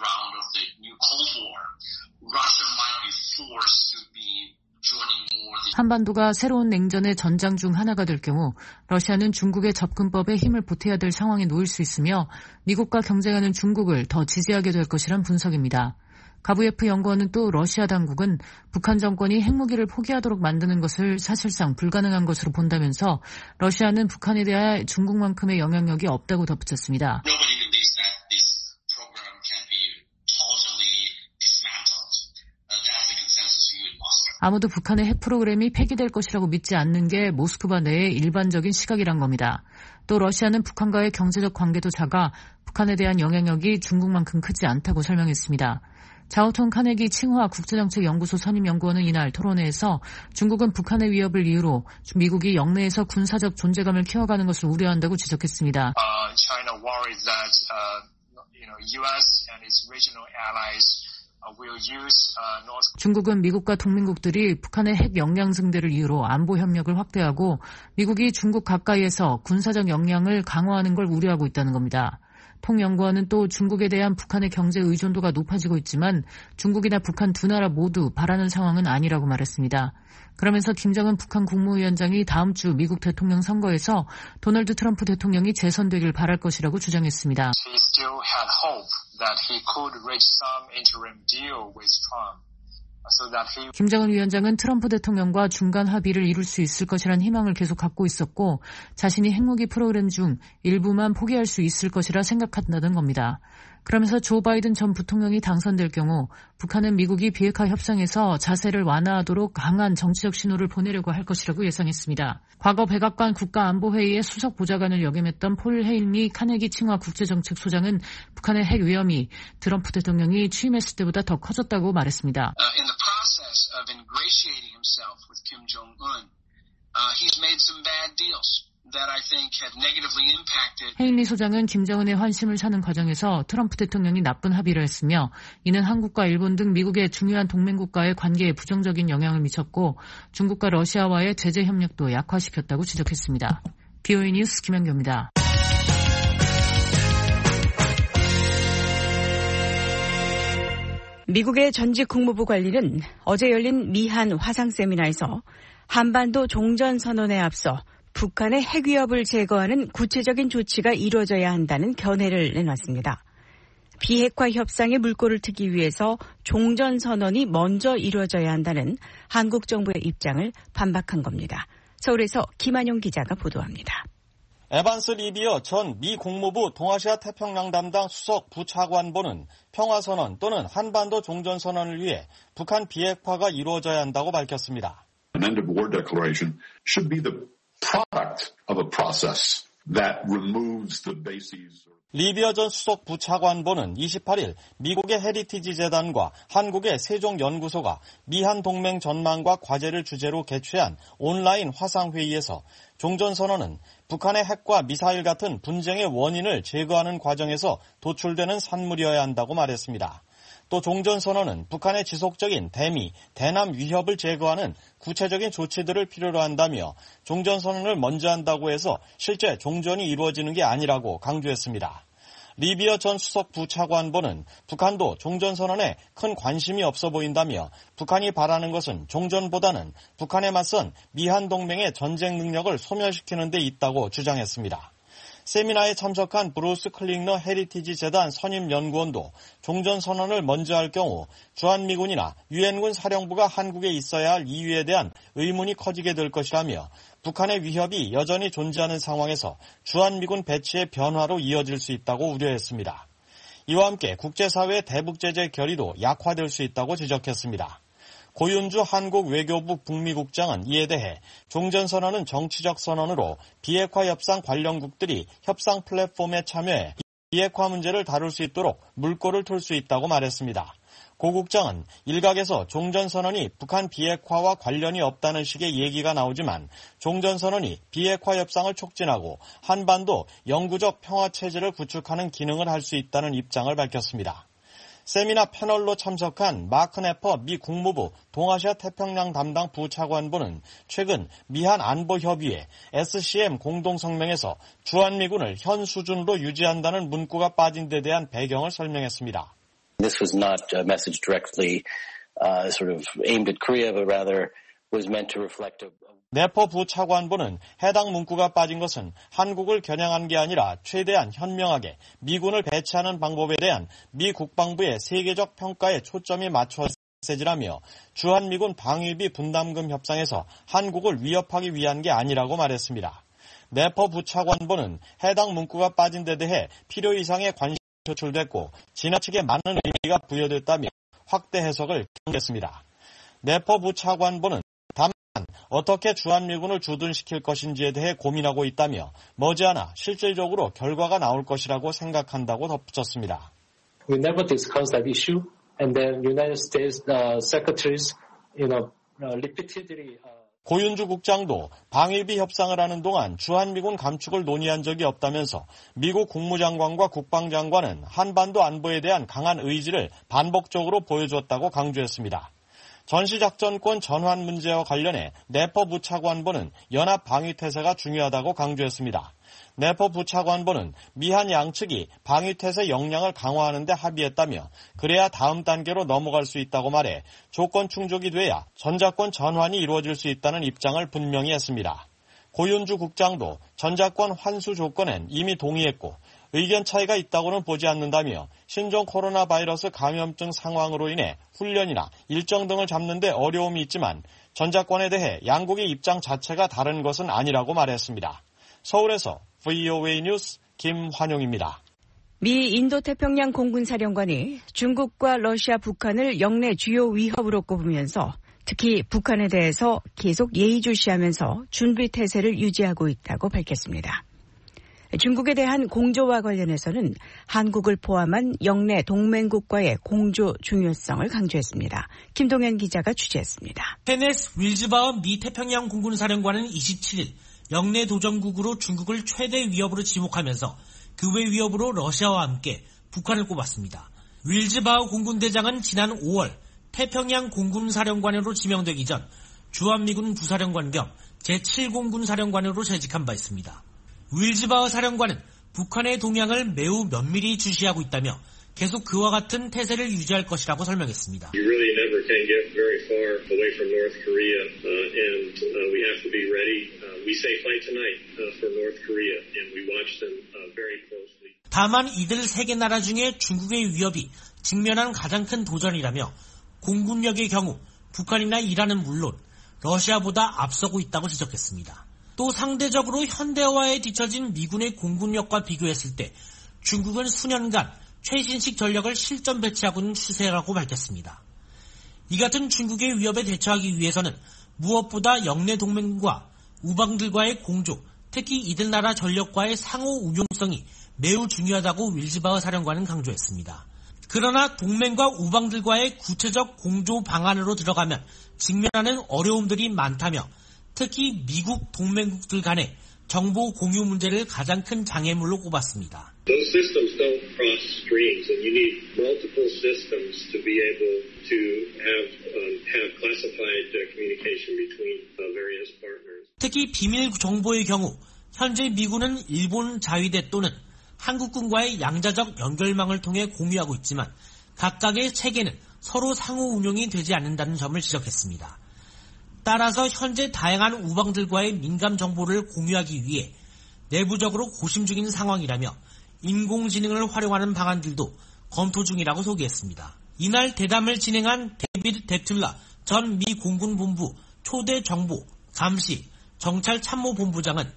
S15: 한반도가 새로운 냉전의 전장 중 하나가 될 경우 러시아는 중국의 접근법에 힘을 보태야 될 상황에 놓일 수 있으며 미국과 경쟁하는 중국을 더 지지하게 될 것이란 분석입니다. 가부예프 연구원은 또 러시아 당국은 북한 정권이 핵무기를 포기하도록 만드는 것을 사실상 불가능한 것으로 본다면서 러시아는 북한에 대해 중국만큼의 영향력이 없다고 덧붙였습니다. 아무도 북한의 핵 프로그램이 폐기될 것이라고 믿지 않는 게 모스크바 내의 일반적인 시각이란 겁니다. 또 러시아는 북한과의 경제적 관계도 작아 북한에 대한 영향력이 중국만큼 크지 않다고 설명했습니다. 자오통 카네기 칭화 국제정책연구소 선임연구원은 이날 토론회에서 중국은 북한의 위협을 이유로 미국이 영내에서 군사적 존재감을 키워가는 것을 우려한다고 지적했습니다.
S16: Uh, China worries that uh, you know, U S and its regional allies
S15: 중국은 미국과 동맹국들이 북한의 핵 역량 증대를 이유로 안보 협력을 확대하고 미국이 중국 가까이에서 군사적 역량을 강화하는 걸 우려하고 있다는 겁니다. 통연구원은 또 중국에 대한 북한의 경제 의존도가 높아지고 있지만 중국이나 북한 두 나라 모두 바라는 상황은 아니라고 말했습니다. 그러면서 김정은 북한 국무위원장이 다음 주 미국 대통령 선거에서 도널드 트럼프 대통령이 재선되길 바랄 것이라고 주장했습니다.
S16: He still had hope that he could reach some interim deal with Trump. So that he...
S15: 김정은 위원장은 트럼프 대통령과 중간 합의를 이룰 수 있을 것이란 희망을 계속 갖고 있었고 자신이 핵무기 프로그램 중 일부만 포기할 수 있을 것이라 생각한다는 겁니다. 그러면서 조 바이든 전 부통령이 당선될 경우 북한은 미국이 비핵화 협상에서 자세를 완화하도록 강한 정치적 신호를 보내려고 할 것이라고 예상했습니다. 과거 백악관 국가안보회의의 수석 보좌관을 역임했던 폴 헤일미 카네기 칭화 국제정책소장은 북한의 핵 위험이 트럼프 대통령이 취임했을 때보다 더 커졌다고 말했습니다.
S16: Uh, in the process of ingratiating himself with Kim Jong-un, uh, he's made some bad deals.
S15: 헤일리 소장은 김정은의 환심을 사는 과정에서 트럼프 대통령이 나쁜 합의를 했으며 이는 한국과 일본 등 미국의 중요한 동맹국과의 관계에 부정적인 영향을 미쳤고 중국과 러시아와의 제재 협력도 약화시켰다고 지적했습니다. 브이오에이 뉴스 김현교입니다.
S3: 미국의 전직 국무부 관리는 어제 열린 미한 화상 세미나에서 한반도 종전선언에 앞서 북한의 핵 위협을 제거하는 구체적인 조치가 이루어져야 한다는 견해를 내놨습니다. 비핵화 협상의 물꼬를 트기 위해서 종전선언이 먼저 이루어져야 한다는 한국 정부의 입장을 반박한 겁니다. 서울에서 김한용 기자가 보도합니다.
S17: 에반스 리비어 전 미 국무부 동아시아 태평양 담당 수석 부차관보는 평화선언 또는 한반도 종전선언을 위해 북한 비핵화가 이루어져야 한다고 밝혔습니다.
S18: An end of war declaration should be the product of a process that removes the bases.
S17: 리비어 전 수석 부차관보는 이십팔일 미국의 헤리티지 재단과 한국의 세종연구소가 미한 동맹 전망과 과제를 주제로 개최한 온라인 화상회의에서 종전선언은 북한의 핵과 미사일 같은 분쟁의 원인을 제거하는 과정에서 도출되는 산물이어야 한다고 말했습니다. 또 종전선언은 북한의 지속적인 대미, 대남 위협을 제거하는 구체적인 조치들을 필요로 한다며 종전선언을 먼저 한다고 해서 실제 종전이 이루어지는 게 아니라고 강조했습니다. 리비어 전 수석 부차관보는 북한도 종전선언에 큰 관심이 없어 보인다며 북한이 바라는 것은 종전보다는 북한에 맞선 미한 동맹의 전쟁 능력을 소멸시키는 데 있다고 주장했습니다. 세미나에 참석한 브루스 클링너 헤리티지 재단 선임연구원도 종전선언을 먼저 할 경우 주한미군이나 유엔군 사령부가 한국에 있어야 할 이유에 대한 의문이 커지게 될 것이라며 북한의 위협이 여전히 존재하는 상황에서 주한미군 배치의 변화로 이어질 수 있다고 우려했습니다. 이와 함께 국제사회의 대북제재 결의도 약화될 수 있다고 지적했습니다. 고윤주 한국 외교부 북미국장은 이에 대해 종전선언은 정치적 선언으로 비핵화 협상 관련국들이 협상 플랫폼에 참여해 비핵화 문제를 다룰 수 있도록 물꼬를 틀 수 있다고 말했습니다. 고 국장은 일각에서 종전선언이 북한 비핵화와 관련이 없다는 식의 얘기가 나오지만 종전선언이 비핵화 협상을 촉진하고 한반도 영구적 평화체제를 구축하는 기능을 할 수 있다는 입장을 밝혔습니다. 세미나 패널로 참석한 마크 네퍼 미 국무부 동아시아 태평양 담당 부차관보는 최근 미한 안보협의회 에스씨엠 공동성명에서 주한미군을 현 수준으로 유지한다는 문구가 빠진 데 대한 배경을 설명했습니다.
S5: This was not a message directly uh, sort of aimed at Korea, but rather was meant to reflect a
S17: 네퍼 부차관보는 해당 문구가 빠진 것은 한국을 겨냥한 게 아니라 최대한 현명하게 미군을 배치하는 방법에 대한 미 국방부의 세계적 평가에 초점이 맞춰 메시지라며 주한미군 방위비 분담금 협상에서 한국을 위협하기 위한 게 아니라고 말했습니다. 네퍼 부차관보는 해당 문구가 빠진 데 대해 필요 이상의 관심이 표출됐고 지나치게 많은 의미가 부여됐다며 확대 해석을 경고했습니다. 네퍼 부차관보는 어떻게 주한미군을 주둔시킬 것인지에 대해 고민하고 있다며 머지않아 실질적으로 결과가 나올 것이라고 생각한다고 덧붙였습니다.
S19: We never discussed that issue, and then United States uh, secretaries, you know, uh, repeatedly. Uh...
S17: 고윤주 국장도 방위비 협상을 하는 동안 주한미군 감축을 논의한 적이 없다면서 미국 국무장관과 국방장관은 한반도 안보에 대한 강한 의지를 반복적으로 보여줬다고 강조했습니다. 전시작전권 전환 문제와 관련해 네퍼 부차관보는 연합 방위태세가 중요하다고 강조했습니다. 네퍼 부차관보는 미한 양측이 방위태세 역량을 강화하는 데 합의했다며 그래야 다음 단계로 넘어갈 수 있다고 말해 조건 충족이 돼야 전자권 전환이 이루어질 수 있다는 입장을 분명히 했습니다. 고윤주 국장도 전자권 환수 조건엔 이미 동의했고 의견 차이가 있다고는 보지 않는다며 신종 코로나 바이러스 감염증 상황으로 인해 훈련이나 일정 등을 잡는 데 어려움이 있지만 전자권에 대해 양국의 입장 자체가 다른 것은 아니라고 말했습니다. 서울에서 브이오에이 뉴스 김환용입니다.
S3: 미 인도태평양 공군사령관이 중국과 러시아, 북한을 영내 주요 위협으로 꼽으면서 특히 북한에 대해서 계속 예의주시하면서 준비태세를 유지하고 있다고 밝혔습니다. 중국에 대한 공조와 관련해서는 한국을 포함한 영내 동맹국과의 공조 중요성을 강조했습니다. 김동현 기자가 취재했습니다.
S20: 케네스 윌즈바워 미 태평양 공군사령관은 이십칠일 영내 도전국으로 중국을 최대 위협으로 지목하면서 그 외 위협으로 러시아와 함께 북한을 꼽았습니다. 윌즈바워 공군대장은 지난 오월 태평양 공군사령관으로 지명되기 전 주한미군 부사령관 겸 제칠 공군사령관으로 재직한 바 있습니다. 윌즈바워 사령관은 북한의 동향을 매우 면밀히 주시하고 있다며 계속 그와 같은 태세를 유지할 것이라고 설명했습니다.
S21: You really never can get very far away from North Korea, uh, and uh, we have to be ready. Uh, we say fight tonight uh, for North Korea, and we watch them uh, very closely.
S20: 다만 이들 세 개 나라 중에 중국의 위협이 직면한 가장 큰 도전이라며 공군력의 경우 북한이나 이란은 물론 러시아보다 앞서고 있다고 지적했습니다. 또 상대적으로 현대화에 뒤처진 미군의 공군력과 비교했을 때 중국은 수년간 최신식 전력을 실전 배치하고 있는 추세라고 밝혔습니다. 이 같은 중국의 위협에 대처하기 위해서는 무엇보다 영내 동맹과 우방들과의 공조, 특히 이들 나라 전력과의 상호 운용성이 매우 중요하다고 윌즈바흐 사령관은 강조했습니다. 그러나 동맹과 우방들과의 구체적 공조 방안으로 들어가면 직면하는 어려움들이 많다며 특히 미국 동맹국들 간의 정보 공유 문제를 가장 큰 장애물로 꼽았습니다.
S21: Those systems don't cross streams, and you need multiple systems to be able to have um, have classified uh, communication between uh, various partners.
S20: 특히 비밀 정보의 경우 현재 미군은 일본 자위대 또는 한국군과의 양자적 연결망을 통해 공유하고 있지만 각각의 체계는 서로 상호 운용이 되지 않는다는 점을 지적했습니다. 따라서 현재 다양한 우방들과의 민감 정보를 공유하기 위해 내부적으로 고심 중인 상황이라며 인공지능을 활용하는 방안들도 검토 중이라고 소개했습니다. 이날 대담을 진행한 데이비드 데툴라 전 미 공군본부 초대 정보, 감시, 정찰 참모본부장은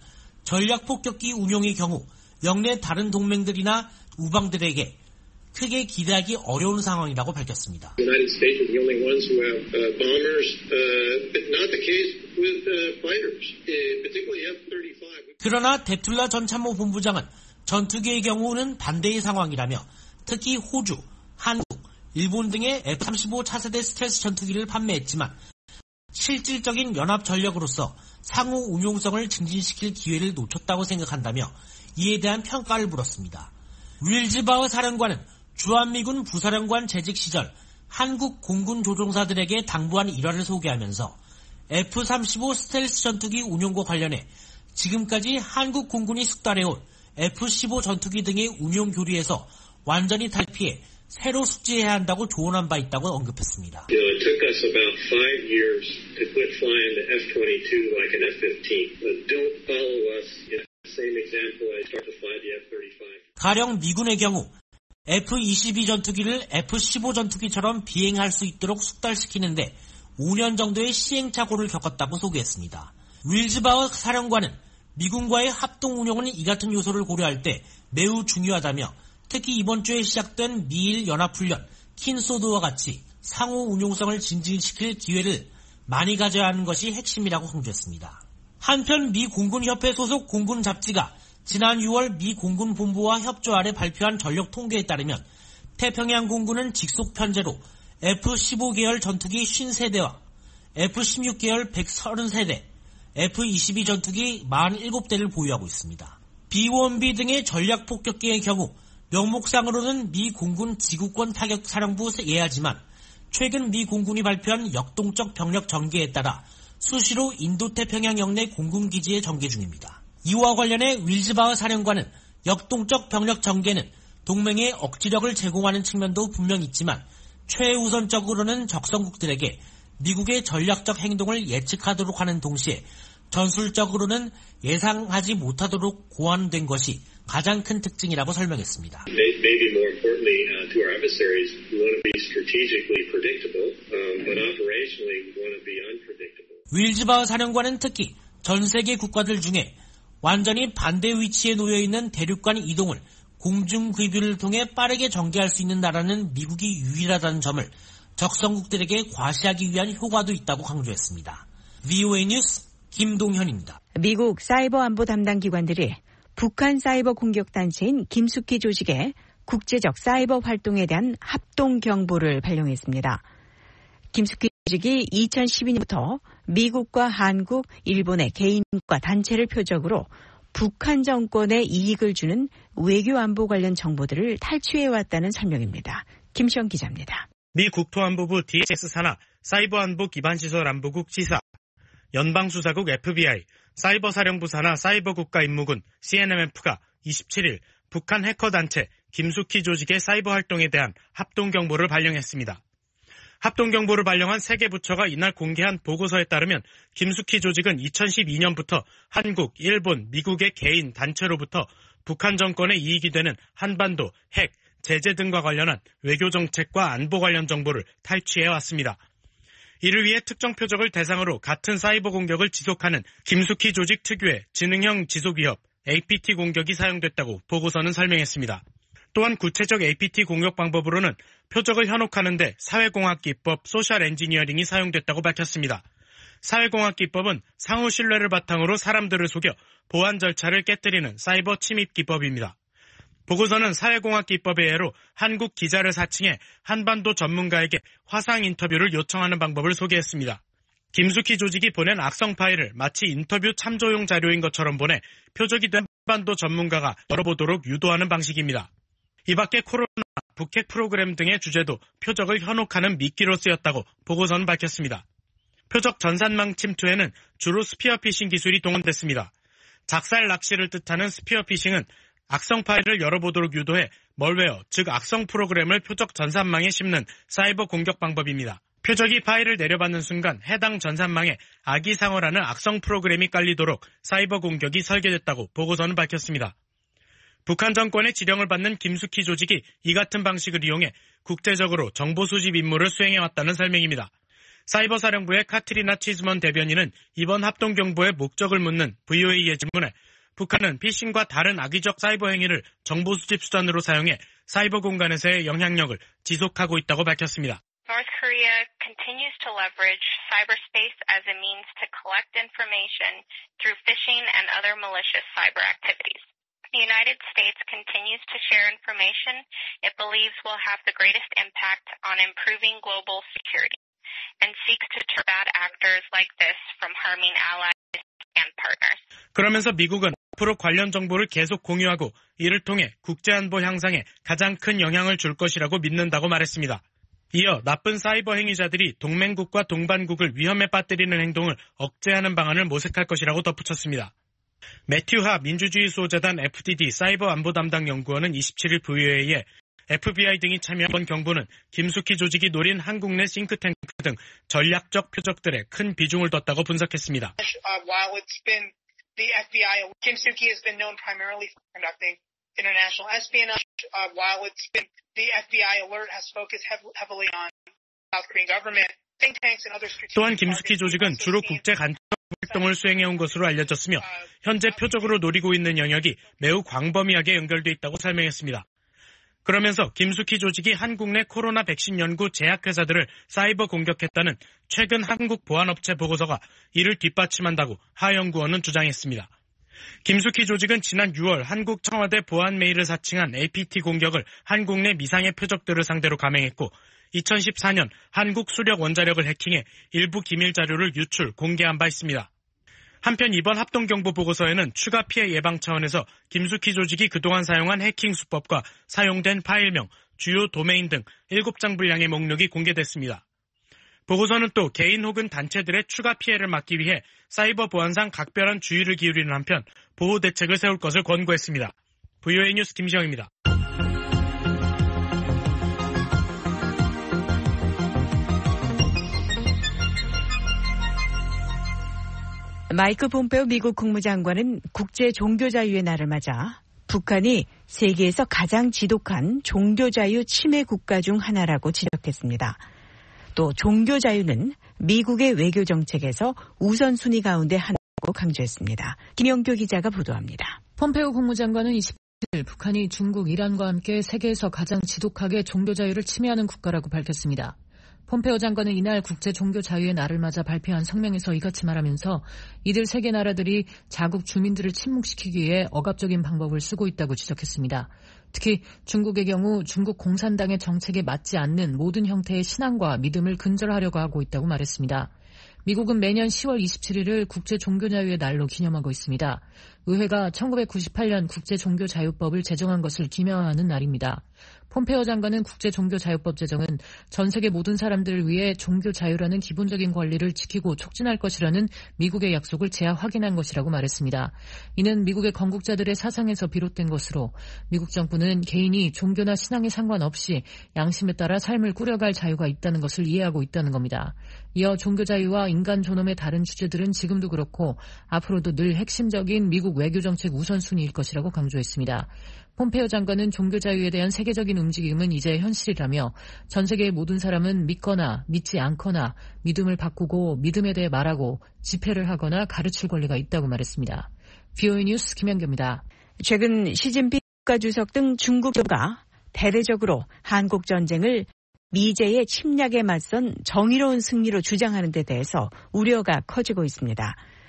S20: 전략폭격기 운용의 경우 영내 다른 동맹들이나 우방들에게 크게 기대하기 어려운 상황이라고 밝혔습니다.
S21: The United States are the only ones who have uh, bombers, uh, but not the case with uh, fighters, uh, particularly F thirty-five.
S20: 그러나 데툴라 전 참모본부장은 전투기의 경우는 반대의 상황이라며 특히 호주, 한국, 일본 등의 에프 삼십오 차세대 스텔스 전투기를 판매했지만 실질적인 연합 전력으로서 상호 운용성을 증진시킬 기회를 놓쳤다고 생각한다며 이에 대한 평가를 물었습니다. 윌즈바흐 사령관은 주한미군 부사령관 재직 시절 한국 공군 조종사들에게 당부한 일화를 소개하면서 에프 삼십오 스텔스 전투기 운용과 관련해 지금까지 한국 공군이 숙달해온 에프 십오 전투기 등의 운용 교류에서 완전히 탈피해 새로 숙지해야 한다고 조언한 바 있다고 언급했습니다.
S21: You know, it took us about five years to quit flying the 에프 twenty-two like an 에프 fifteen. But don't follow us in the same example as start to fly the 에프 thirty-five.
S20: 가령 미군의 경우 에프 이십이 전투기를 에프 십오 전투기처럼 비행할 수 있도록 숙달시키는데 오 년 정도의 시행착오를 겪었다고 소개했습니다. 윌즈바흐 사령관은 미군과의 합동 운용은 이 같은 요소를 고려할 때 매우 중요하다며 특히 이번 주에 시작된 미일 연합훈련 킨소드와 같이 상호 운용성을 진진시킬 기회를 많이 가져야 하는 것이 핵심이라고 강조했습니다. 한편 미 공군협회 소속 공군 잡지가 지난 유월 미 공군본부와 협조 아래 발표한 전력 통계에 따르면 태평양 공군은 직속 편제로 에프 십오 계열 전투기 오십 세대와 에프 십육 계열 백삼십 세대, 에프 이십이 전투기 사십칠 대를 보유하고 있습니다. 비 원 비 등의 전략 폭격기의 경우 명목상으로는 미 공군 지구권 타격 사령부 예하지만 최근 미 공군이 발표한 역동적 병력 전개에 따라 수시로 인도태평양 영내 공군기지에 전개 중입니다. 이와 관련해 윌즈바흐 사령관은 역동적 병력 전개는 동맹에 억지력을 제공하는 측면도 분명 있지만 최우선적으로는 적성국들에게 미국의 전략적 행동을 예측하도록 하는 동시에 전술적으로는 예상하지 못하도록 고안된 것이 가장 큰 특징이라고 설명했습니다.
S21: Maybe more importantly uh, to our adversaries, we want to be strategically predictable, um, but operationally we want to be unpredictable.
S20: 윌즈바흐 사령관은 특히 전 세계 국가들 중에 완전히 반대 위치에 놓여 있는 대륙간 이동을 공중 귀비를 통해 빠르게 전개할 수 있는 나라는 미국이 유일하다는 점을 적성국들에게 과시하기 위한 효과도 있다고 강조했습니다. 브이오에이 뉴스 김동현입니다.
S3: 미국 사이버 안보 담당 기관들이 북한 사이버 공격 단체인 김숙희 조직의 국제적 사이버 활동에 대한 합동 경보를 발령했습니다. 김숙희 조직이 이천십이 년부터 미국과 한국, 일본의 개인과 단체를 표적으로 북한 정권에 이익을 주는 외교 안보 관련 정보들을 탈취해왔다는 설명입니다. 김시영 기자입니다.
S1: 미 국토안보부 디에이에스 산하 사이버안보 기반시설안보국 지사, 연방수사국 에프비아이, 사이버사령부 산하 사이버국가임무군 씨엔엠에프가 이십칠 일 북한 해커단체 김숙희 조직의 사이버 활동에 대한 합동경보를 발령했습니다. 합동경보를 발령한 세 개 부처가 이날 공개한 보고서에 따르면 김숙희 조직은 이천십이 년부터 한국, 일본, 미국의 개인, 단체로부터 북한 정권에 이익이 되는 한반도, 핵, 제재 등과 관련한 외교정책과 안보 관련 정보를 탈취해왔습니다. 이를 위해 특정 표적을 대상으로 같은 사이버 공격을 지속하는 김숙희 조직 특유의 지능형 지속위협 에이피티 공격이 사용됐다고 보고서는 설명했습니다. 또한 구체적 에이피티 공격 방법으로는 표적을 현혹하는 데 사회공학 기법 소셜 엔지니어링이 사용됐다고 밝혔습니다. 사회공학 기법은 상호 신뢰를 바탕으로 사람들을 속여 보안 절차를 깨뜨리는 사이버 침입 기법입니다. 보고서는 사회공학기법의 예로 한국 기자를 사칭해 한반도 전문가에게 화상 인터뷰를 요청하는 방법을 소개했습니다. 김숙희 조직이 보낸 악성 파일을 마치 인터뷰 참조용 자료인 것처럼 보내 표적이 된 한반도 전문가가 열어보도록 유도하는 방식입니다. 이 밖에 코로나, 북핵 프로그램 등의 주제도 표적을 현혹하는 미끼로 쓰였다고 보고서는 밝혔습니다. 표적 전산망 침투에는 주로 스피어피싱 기술이 동원됐습니다. 작살 낚시를 뜻하는 스피어피싱은 악성 파일을 열어보도록 유도해 멀웨어, 즉 악성 프로그램을 표적 전산망에 심는 사이버 공격 방법입니다. 표적이 파일을 내려받는 순간 해당 전산망에 아기상어라는 악성 프로그램이 깔리도록 사이버 공격이 설계됐다고 보고서는 밝혔습니다. 북한 정권의 지령을 받는 김숙희 조직이 이 같은 방식을 이용해 국제적으로 정보 수집 임무를 수행해왔다는 설명입니다. 사이버사령부의 카트리나 치즈먼 대변인은 이번 합동경보의 목적을 묻는 브이오에이의 질문에 북한은 피싱과 다른 악의적 사이버 행위를 정보 수집 수단으로 사용해 사이버 공간에서의 영향력을 지속하고 있다고 밝혔습니다.
S2: North Korea continues to leverage cyberspace as a means to collect information through phishing and other malicious cyber activities. The United States continues to share information it believes will have the greatest impact on improving global security and seeks to deter bad actors like this from harming allies and partners.
S1: 그러면서 미국은 앞으로 관련 정보를 계속 공유하고 이를 통해 국제안보 향상에 가장 큰 영향을 줄 것이라고 믿는다고 말했습니다. 이어 나쁜 사이버 행위자들이 동맹국과 동반국을 위험에 빠뜨리는 행동을 억제하는 방안을 모색할 것이라고 덧붙였습니다. 매튜 하 민주주의수호재단 에프디디 사이버 안보 담당 연구원은 이십칠일 브이오에이에 에프비아이 등이 참여한 이번 경보는 김숙희 조직이 노린 한국 내 싱크탱크 등 전략적 표적들에 큰 비중을 뒀다고 분석했습니다.
S22: Uh, while it's been the 에프비아이, Kim Suk-hee has been known primarily for conducting international espionage. Uh, while it's been the 에프비아이 alert has focused heavily on South Korean government, think tanks and other strategic.
S1: 또한 김숙희 조직은 주로 국제 간첩 활동을 수행해온 것으로 알려졌으며 현재 표적으로 노리고 있는 영역이 매우 광범위하게 연결돼 있다고 설명했습니다. 그러면서 김숙희 조직이 한국 내 코로나 백신 연구 제약회사들을 사이버 공격했다는 최근 한국 보안업체 보고서가 이를 뒷받침한다고 하 연구원은 주장했습니다. 김숙희 조직은 지난 유월 한국 청와대 보안 메일을 사칭한 에이피티 공격을 한국 내 미상의 표적들을 상대로 감행했고 이천십사년 한국 수력 원자력을 해킹해 일부 기밀 자료를 유출, 공개한 바 있습니다. 한편 이번 합동경보 보고서에는 추가 피해 예방 차원에서 김숙희 조직이 그동안 사용한 해킹 수법과 사용된 파일명, 주요 도메인 등 일곱 장 분량의 목록이 공개됐습니다. 보고서는 또 개인 혹은 단체들의 추가 피해를 막기 위해 사이버 보안상 각별한 주의를 기울이는 한편 보호 대책을 세울 것을 권고했습니다. 브이오에이 뉴스 김시영입니다.
S3: 마이크 폼페오 미국 국무장관은 국제 종교자유의 날을 맞아 북한이 세계에서 가장 지독한 종교자유 침해 국가 중 하나라고 지적했습니다. 또 종교자유는 미국의 외교 정책에서 우선순위 가운데 하나라고 강조했습니다. 김영교 기자가 보도합니다.
S15: 폼페오 국무장관은 이십칠 북한이 중국, 이란과 함께 세계에서 가장 지독하게 종교자유를 침해하는 국가라고 밝혔습니다. 폼페오 장관은 이날 국제 종교 자유의 날을 맞아 발표한 성명에서 이같이 말하면서 이들 세계 나라들이 자국 주민들을 침묵시키기 위해 억압적인 방법을 쓰고 있다고 지적했습니다. 특히 중국의 경우 중국 공산당의 정책에 맞지 않는 모든 형태의 신앙과 믿음을 근절하려고 하고 있다고 말했습니다. 미국은 매년 시월 이십칠일을 국제 종교자유의 날로 기념하고 있습니다. 의회가 천구백구십팔년 국제 종교자유법을 제정한 것을 기념하는 날입니다. 폼페오 장관은 국제 종교자유법 제정은 전 세계 모든 사람들을 위해 종교자유라는 기본적인 권리를 지키고 촉진할 것이라는 미국의 약속을 재확 확인한 것이라고 말했습니다. 이는 미국의 건국자들의 사상에서 비롯된 것으로 미국 정부는 개인이 종교나 신앙에 상관없이 양심에 따라 삶을 꾸려갈 자유가 있다는 것을 이해하고 있다는 겁니다. 이어 종교자유와 인간 존엄의 다른 주제들은 지금도 그렇고 앞으로도 늘 핵심적인 미국 외교정책 우선순위일 것이라고 강조했습니다. 폼페오 장관은 종교자유에 대한 세계적인 움직임은 이제 현실이라며 전 세계의 모든 사람은 믿거나 믿지 않거나 믿음을 바꾸고 믿음에 대해 말하고 집회를 하거나 가르칠 권리가 있다고 말했습니다. 브이오에이 뉴스 김현규입니다.
S3: 최근 시진핑 국가주석 등 중국 정부가 대대적으로 한국 전쟁을 미제의 침략에 맞선 정의로운 승리로 주장하는 데 대해서 우려가 커지고 있습니다.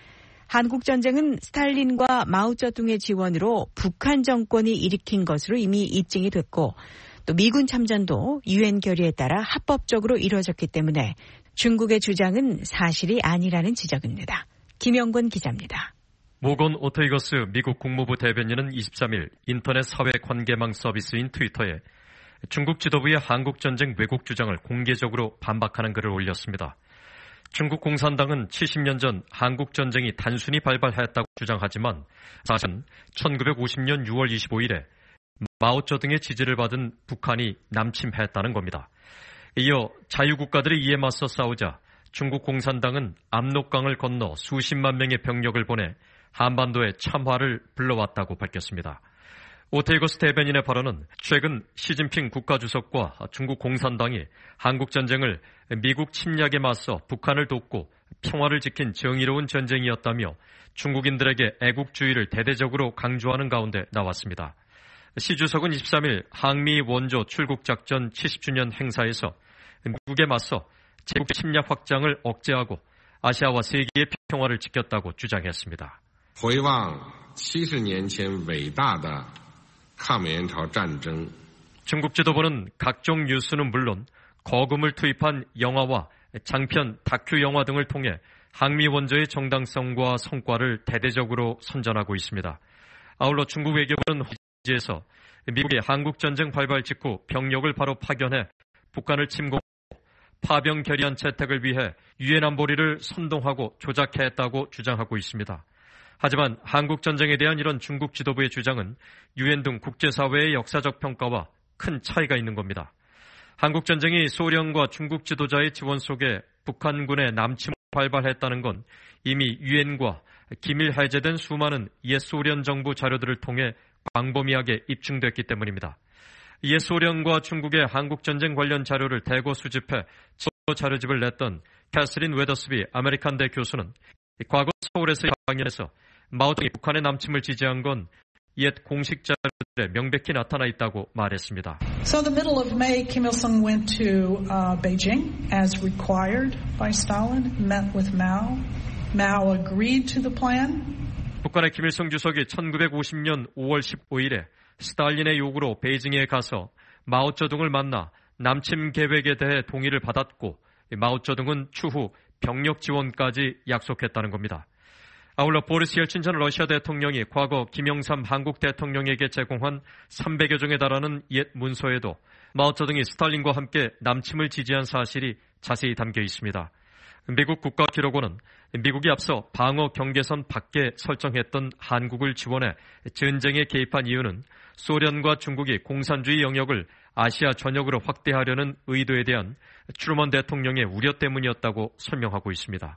S3: 한국전쟁은 스탈린과 마오쩌둥의 지원으로 북한 정권이 일으킨 것으로 이미 입증이 됐고 또 미군 참전도 유엔 결의에 따라 합법적으로 이루어졌기 때문에 중국의 주장은 사실이 아니라는 지적입니다. 김영권 기자입니다.
S6: 모건 오테이거스 미국 국무부 대변인은 이십삼일 인터넷 사회관계망 서비스인 트위터에 중국 지도부의 한국전쟁 왜곡 주장을 공개적으로 반박하는 글을 올렸습니다. 중국 공산당은 칠십 년 전 한국전쟁이 단순히 발발하였다고 주장하지만 사실은 천구백오십 년 유월 이십오일에 마오쩌둥의 지지를 받은 북한이 남침했다는 겁니다. 이어 자유국가들이 이에 맞서 싸우자 중국 공산당은 압록강을 건너 수십만 명의 병력을 보내 한반도에 참화를 불러왔다고 밝혔습니다. 오테이거스 대변인의 발언은 최근 시진핑 국가주석과 중국 공산당이 한국전쟁을 미국 침략에 맞서 북한을 돕고 평화를 지킨 정의로운 전쟁이었다며 중국인들에게 애국주의를 대대적으로 강조하는 가운데 나왔습니다. 시 주석은 이십삼일 항미 원조 출국작전 칠십 주년 행사에서 미국에 맞서 제국 침략 확장을 억제하고 아시아와 세계의 평화를 지켰다고 주장했습니다.
S7: 回望七十年前伟大的抗美援朝战争
S6: 중국 지도부는 각종 뉴스는 물론 거금을 투입한 영화와 장편, 다큐 영화 등을 통해 항미 원조의 정당성과 성과를 대대적으로 선전하고 있습니다. 아울러 중국 외교부는 호지에서 미국이 한국전쟁 발발 직후 병력을 바로 파견해 북한을 침공하고 파병 결의안 채택을 위해 유엔 안보리를 선동하고 조작했다고 주장하고 있습니다. 하지만 한국전쟁에 대한 이런 중국 지도부의 주장은 유엔 등 국제사회의 역사적 평가와 큰 차이가 있는 겁니다. 한국전쟁이 소련과 중국 지도자의 지원 속에 북한군의 남침을 발발했다는 건 이미 유엔과 기밀 해제된 수많은 옛 소련 정부 자료들을 통해 광범위하게 입증됐기 때문입니다. 옛 소련과 중국의 한국전쟁 관련 자료를 대거 수집해 자료집을 냈던 캐서린 웨더스비 아메리칸대 교수는 과거 서울에서 강연에서 마오쩌둥이 북한의 남침을 지지한 건 옛 공식 자료들에 명백히 나타나 있다고 말했습니다.
S23: So the middle of May, Kim Il-sung went to uh, Beijing as required by Stalin, met with Mao. Mao agreed to the plan.
S6: 북한의 김일성 주석이 천구백오십 년 오월 십오일에 스탈린의 요구로 베이징에 가서 마오쩌둥을 만나 남침 계획에 대해 동의를 받았고 마오쩌둥은 추후 병력 지원까지 약속했다는 겁니다. 아울러 보리스 옐친 전 러시아 대통령이 과거 김영삼 한국 대통령에게 제공한 삼백여 종에 달하는 옛 문서에도 마오쩌둥이 스탈린과 함께 남침을 지지한 사실이 자세히 담겨 있습니다. 미국 국가기록원은 미국이 앞서 방어 경계선 밖에 설정했던 한국을 지원해 전쟁에 개입한 이유는 소련과 중국이 공산주의 영역을 아시아 전역으로 확대하려는 의도에 대한 트루먼 대통령의 우려 때문이었다고 설명하고 있습니다.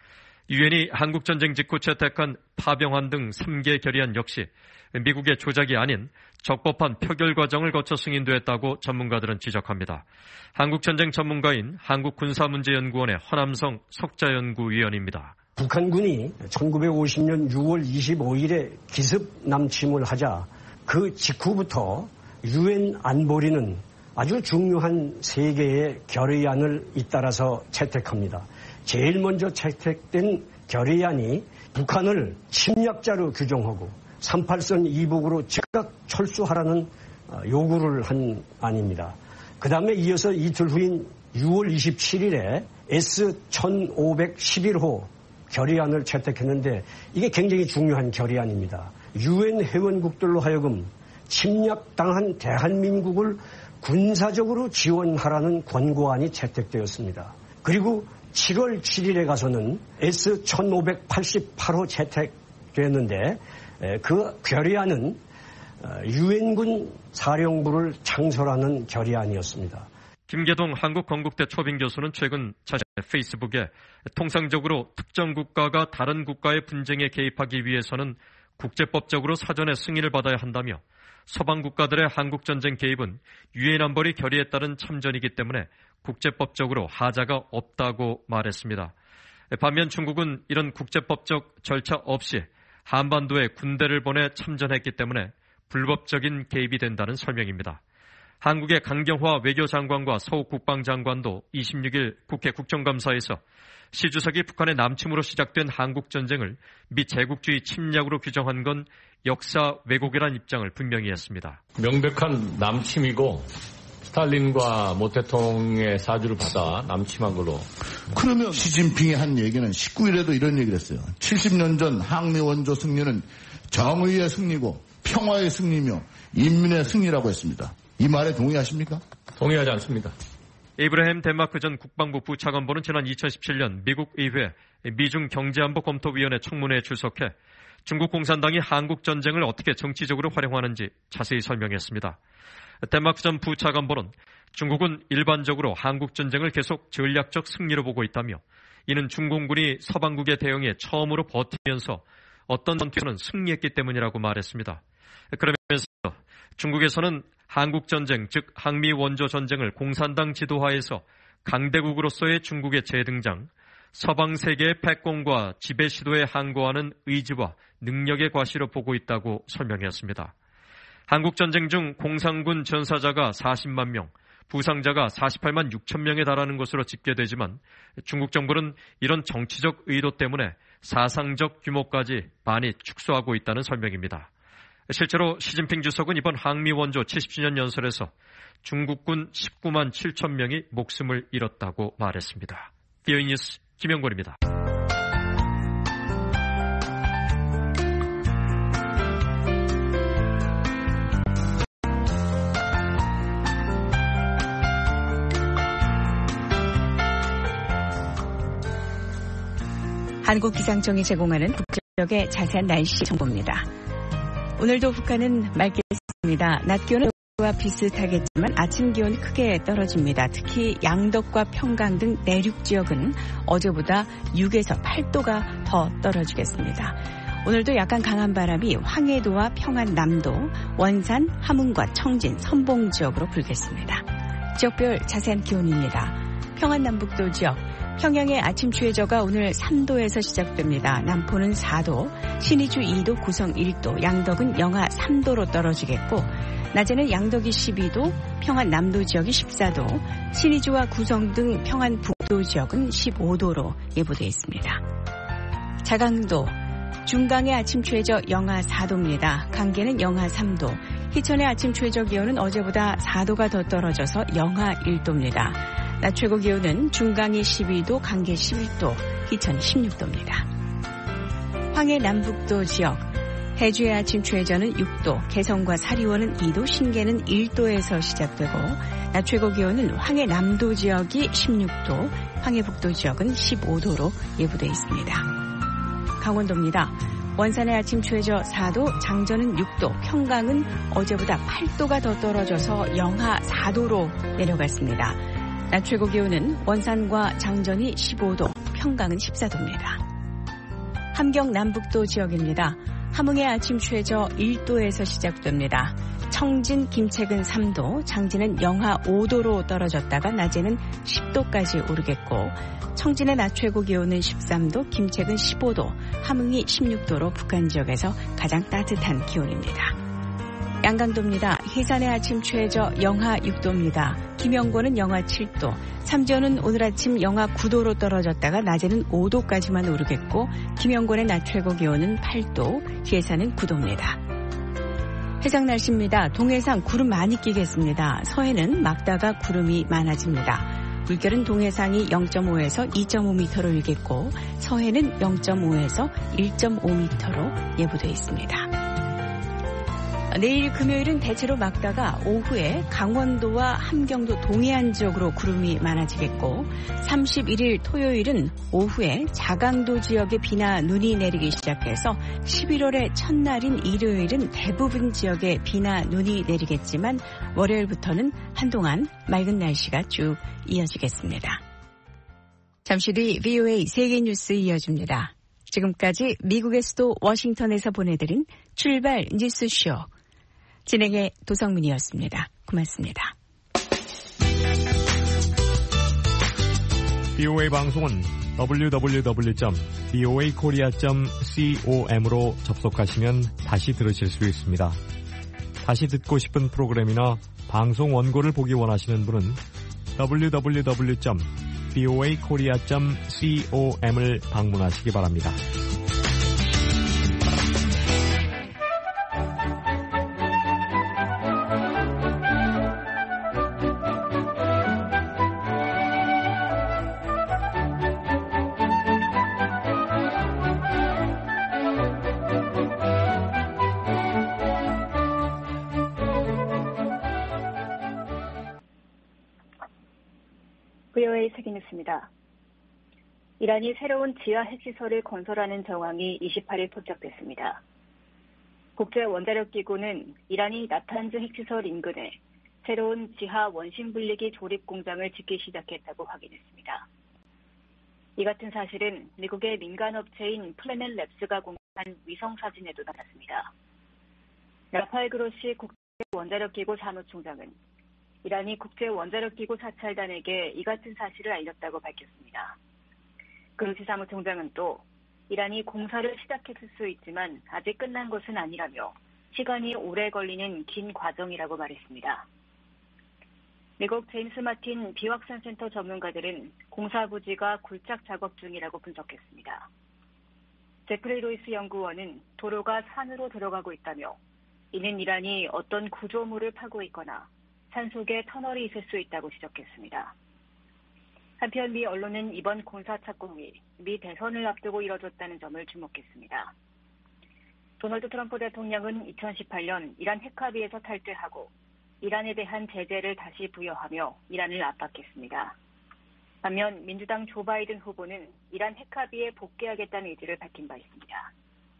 S6: 유엔이 한국전쟁 직후 채택한 파병안 등 삼 개 결의안 역시 미국의 조작이 아닌 적법한 표결 과정을 거쳐 승인됐다고 전문가들은 지적합니다. 한국전쟁 전문가인 한국군사문제연구원의 허남성 석자연구위원입니다.
S24: 북한군이 천구백오십 년 유월 이십오일에 기습 남침을 하자 그 직후부터 유엔 안보리는 아주 중요한 세 개의 결의안을 잇따라서 채택합니다. 제일 먼저 채택된 결의안이 북한을 침략자로 규정하고 삼팔선 이북으로 즉각 철수하라는 요구를 한 안입니다. 그 다음에 이어서 이틀 후인 유월 이십칠일에 에스 천오백십일 호 결의안을 채택했는데 이게 굉장히 중요한 결의안입니다. 유엔 회원국들로 하여금 침략당한 대한민국을 군사적으로 지원하라는 권고안이 채택되었습니다. 그리고 칠월 칠일에 가서는 에스 천오백팔십팔 호 채택됐는데 그 결의안은 유엔군 사령부를 창설하는 결의안이었습니다.
S6: 김계동 한국건국대 초빙 교수는 최근 자신의 페이스북에 통상적으로 특정 국가가 다른 국가의 분쟁에 개입하기 위해서는 국제법적으로 사전에 승인을 받아야 한다며 서방 국가들의 한국전쟁 개입은 유엔 안보리 결의에 따른 참전이기 때문에 국제법적으로 하자가 없다고 말했습니다. 반면 중국은 이런 국제법적 절차 없이 한반도에 군대를 보내 참전했기 때문에 불법적인 개입이 된다는 설명입니다. 한국의 강경화 외교장관과 서욱 국방장관도 이십육 일 국회 국정감사에서 시 주석이 북한의 남침으로 시작된 한국전쟁을 미 제국주의 침략으로 규정한 건 역사 왜곡이라는 입장을 분명히 했습니다.
S4: 명백한 남침이고 스탈린과 모 대통령의 사주를 받아 남침한 걸로.
S8: 그러면 시진핑이 한 얘기는 십구 일에도 이런 얘기를 했어요. 칠십 년 전 항미 원조 승리는 정의의 승리고 평화의 승리며 인민의 승리라고 했습니다. 이 말에 동의하십니까?
S4: 동의하지 않습니다.
S6: 에이브라햄 덴마크 전 국방부 부차관보는 지난 이천십칠 년 미국 의회 미중 경제안보검토위원회 청문회에 출석해 중국 공산당이 한국 전쟁을 어떻게 정치적으로 활용하는지 자세히 설명했습니다. 덴마크 전 부차관보는 중국은 일반적으로 한국 전쟁을 계속 전략적 승리로 보고 있다며 이는 중공군이 서방국의 대응에 처음으로 버티면서 어떤 전투에서는 승리했기 때문이라고 말했습니다. 그러면서 중국에서는 한국전쟁, 즉 항미 원조 전쟁을 공산당 지도하에서 강대국으로서의 중국의 재등장, 서방 세계의 패권과 지배 시도에 항거하는 의지와 능력의 과시로 보고 있다고 설명했습니다. 한국전쟁 중 공산군 전사자가 사십만 명, 부상자가 사십팔만 육천 명에 달하는 것으로 집계되지만 중국 정부는 이런 정치적 의도 때문에 사상적 규모까지 많이 축소하고 있다는 설명입니다. 실제로 시진핑 주석은 이번 항미 원조 칠십 주년 연설에서 중국군 십구만 칠천 명이 목숨을 잃었다고 말했습니다. 비오이 뉴스 김영권입니다.
S3: 한국기상청이 제공하는 북지역의 자세한 날씨 정보입니다. 오늘도 북한은 맑겠습니다. 낮 기온은 와 비슷하겠지만 아침 기온이 크게 떨어집니다. 특히 양덕과 평강 등 내륙 지역은 어제보다 육에서 팔 도가 더 떨어지겠습니다. 오늘도 약간 강한 바람이 황해도와 평안남도, 원산, 함흥과 청진, 선봉 지역으로 불겠습니다. 지역별 자세한 기온입니다. 평안남북도 지역, 평양의 아침 최저가 오늘 삼 도에서 시작됩니다. 남포는 사 도, 신의주 이 도, 구성 일 도, 양덕은 영하 삼 도로 떨어지겠고 낮에는 양덕이 십이 도, 평안 남도 지역이 십사 도, 신의주와 구성 등 평안 북도 지역은 십오 도로 예보되어 있습니다. 자강도, 중강의 아침 최저 영하 사 도입니다. 강계는 영하 삼 도, 희천의 아침 최저 기온은 어제보다 사 도가 더 떨어져서 영하 일 도입니다. 낮 최고 기온은 중강이 십이 도, 강계 십일 도, 희천이 십육 도입니다. 황해 남북도 지역, 해주의 아침 최저는 육 도, 개성과 사리원은 이 도, 신계는 일 도에서 시작되고 낮 최고 기온은 황해 남도 지역이 십육 도, 황해 북도 지역은 십오 도로 예보되어 있습니다. 강원도입니다. 원산의 아침 최저 사 도, 장전은 육 도, 평강은 어제보다 팔 도가 더 떨어져서 영하 사 도로 내려갔습니다. 낮 최고 기온은 원산과 장전이 십오 도, 평강은 십사 도입니다. 함경 남북도 지역입니다. 함흥의 아침 최저 일 도에서 시작됩니다. 청진, 김책은 삼 도, 장진은 영하 오 도로 떨어졌다가 낮에는 십 도까지 오르겠고 청진의 낮 최고 기온은 십삼 도, 김책은 십오 도, 함흥이 십육 도로 북한 지역에서 가장 따뜻한 기온입니다. 양강도입니다. 해산의 아침 최저 영하 육 도입니다. 김영권은 영하 칠 도, 삼전은 오늘 아침 영하 구 도로 떨어졌다가 낮에는 오 도까지만 오르겠고 김영권의 낮 최고 기온은 팔 도, 해산은 구 도입니다. 해상 날씨입니다. 동해상 구름 많이 끼겠습니다. 서해는 막다가 구름이 많아집니다. 물결은 동해상이 영 점 오에서 이 점 오 미터로 일겠고 서해는 영 점 오에서 일 점 오 미터로 예보되어 있습니다. 내일 금요일은 대체로 막다가 오후에 강원도와 함경도 동해안 지역으로 구름이 많아지겠고 삼십일 일 토요일은 오후에 자강도 지역에 비나 눈이 내리기 시작해서 십일월의 첫날인 일요일은 대부분 지역에 비나 눈이 내리겠지만 월요일부터는 한동안 맑은 날씨가 쭉 이어지겠습니다. 잠시 뒤 비오에이 세계뉴스 이어집니다. 지금까지 미국의 수도 워싱턴에서 보내드린 출발 뉴스쇼. 진행의 도성민이었습니다. 고맙습니다.
S11: 비오에이 방송은 더블유 더블유 더블유 점 비오에이 코리아 점 com으로 접속하시면 다시 들으실 수 있습니다. 다시 듣고 싶은 프로그램이나 방송 원고를 보기 원하시는 분은 더블유 더블유 더블유 점 브이오에이 코리아 점 com을 방문하시기 바랍니다.
S9: 브이오에이 세계뉴스입니다. 이란이 새로운 지하 핵시설을 건설하는 정황이 이십팔 일 포착됐습니다. 국제원자력기구는 이란이 나탄즈 핵시설 인근에 새로운 지하 원심분리기 조립 공장을 짓기 시작했다고 확인했습니다. 이 같은 사실은 미국의 민간업체인 플래넷랩스가 공개한 위성사진에도 나타났습니다. 라파엘 그로시 국제원자력기구 사무총장은 이란이 국제원자력기구 사찰단에게 이 같은 사실을 알렸다고 밝혔습니다. 그로시 사무총장은 또 이란이 공사를 시작했을 수 있지만 아직 끝난 것은 아니라며 시간이 오래 걸리는 긴 과정이라고 말했습니다. 미국 제임스 마틴 비확산센터 전문가들은 공사 부지가 굴착 작업 중이라고 분석했습니다. 제프리 로이스 연구원은 도로가 산으로 들어가고 있다며 이는 이란이 어떤 구조물을 파고 있거나 산속에 터널이 있을 수 있다고 지적했습니다. 한편 미 언론은 이번 공사 착공이 미 대선을 앞두고 이뤄졌다는 점을 주목했습니다. 도널드 트럼프 대통령은 이천십팔 년 이란 핵합의에서 탈퇴하고 이란에 대한 제재를 다시 부여하며 이란을 압박했습니다. 반면 민주당 조 바이든 후보는 이란 핵합의에 복귀하겠다는 의지를 밝힌 바 있습니다.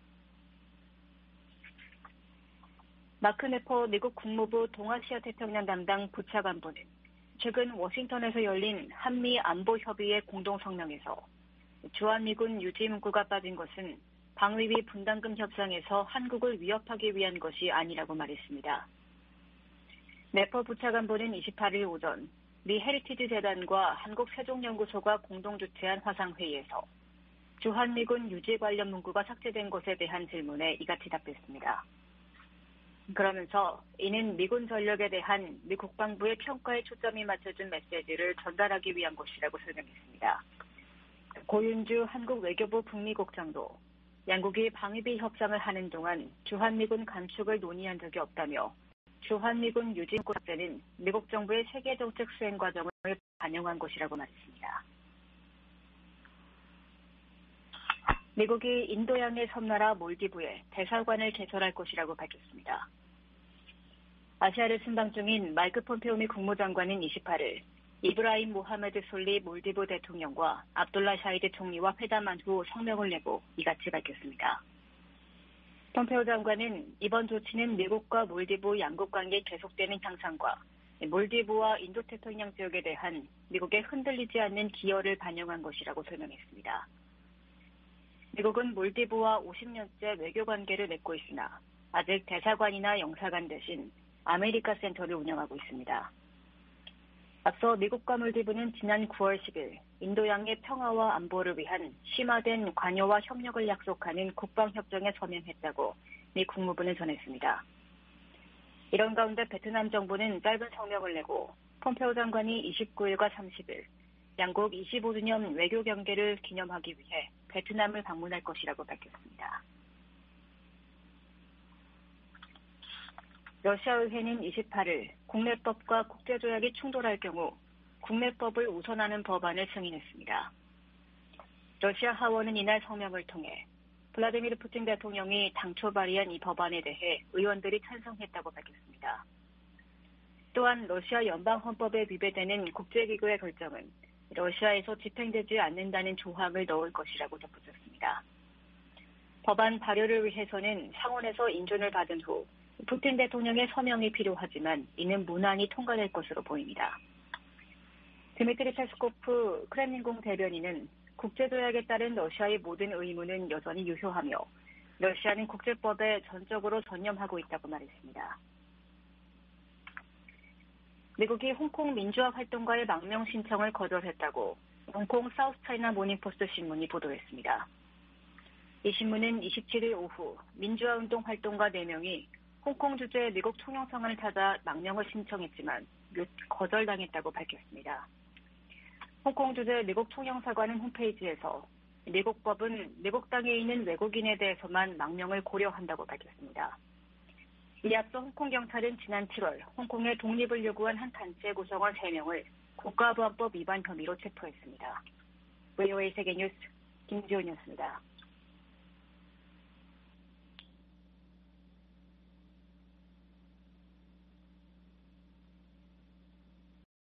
S9: 마크 네퍼 미국 국무부 동아시아 태평양 담당 부차관보는 최근 워싱턴에서 열린 한미 안보협의회 공동성명에서 주한미군 유지 문구가 빠진 것은 방위비 분담금 협상에서 한국을 위협하기 위한 것이 아니라고 말했습니다. 네퍼 부차관보는 이십팔 일 오전 미 헤리티지 재단과 한국세종연구소가 공동 주최한 화상회의에서 주한미군 유지 관련 문구가 삭제된 것에 대한 질문에 이같이 답했습니다. 그러면서 이는 미군 전력에 대한 미 국방부의 평가에 초점이 맞춰준 메시지를 전달하기 위한 것이라고 설명했습니다. 고윤주 한국 외교부 북미국장도 양국이 방위비 협상을 하는 동안 주한미군 감축을 논의한 적이 없다며 주한미군 유지문구 삭제는 미국 정부의 세계정책 수행 과정을 반영한 것이라고 말했습니다. 미국이 인도양의 섬나라 몰디브에 대사관을 개설할 것이라고 밝혔습니다. 아시아를 순방 중인 마이크 폼페오 미 국무장관은 이십팔 일 이브라임 모하메드 솔리 몰디브 대통령과 압둘라 샤히드 총리와 회담한 후 성명을 내고 이같이 밝혔습니다. 폼페오 장관은 이번 조치는 미국과 몰디브 양국 관계 계속되는 향상과 몰디브와 인도태평양 지역에 대한 미국의 흔들리지 않는 기여를 반영한 것이라고 설명했습니다. 미국은 몰디브와 오십 년째 외교 관계를 맺고 있으나 아직 대사관이나 영사관 대신 아메리카 센터를 운영하고 있습니다. 앞서 미국과 몰디브는 지난 구월 십일 인도양의 평화와 안보를 위한 심화된 관여와 협력을 약속하는 국방협정에 서명했다고 미 국무부는 전했습니다. 이런 가운데 베트남 정부는 짧은 성명을 내고 폼페오 장관이 이십구 일과 삼십 일 양국 이십오 주년 외교 경계를 기념하기 위해 베트남을 방문할 것이라고 밝혔습니다. 러시아의회는 이십팔 일 국내법과 국제조약이 충돌할 경우 국내법을 우선하는 법안을 승인했습니다. 러시아 하원은 이날 성명을 통해 블라디미르 푸틴 대통령이 당초 발의한 이 법안에 대해 의원들이 찬성했다고 밝혔습니다. 또한 러시아 연방헌법에 위배되는 국제기구의 결정은 러시아에서 집행되지 않는다는 조항을 넣을 것이라고 덧붙였습니다. 법안 발효를 위해서는 상원에서 인준을 받은 후 푸틴 대통령의 서명이 필요하지만 이는 무난히 통과될 것으로 보입니다. 드미트리 페스코프 크렘린궁 대변인은 국제조약에 따른 러시아의 모든 의무는 여전히 유효하며 러시아는 국제법에 전적으로 전념하고 있다고 말했습니다. 미국이 홍콩 민주화 활동가의 망명 신청을 거절했다고 홍콩 사우스차이나 모닝포스트 신문이 보도했습니다. 이 신문은 이십칠 일 오후 민주화운동 활동가 네 명이 홍콩 주재 미국 통영상을 찾아 망명을 신청했지만 거절당했다고 밝혔습니다. 홍콩 주재 미국 통영사관은 홈페이지에서 미국 법은 미국 땅에 있는 외국인에 대해서만 망명을 고려한다고 밝혔습니다. 이에 앞서 홍콩 경찰은 지난 칠월 홍콩의 독립을 요구한 한 단체 구성원 세 명을 국가보안법 위반 혐의로 체포했습니다. 브이오에이 세계뉴스 김지훈이었습니다.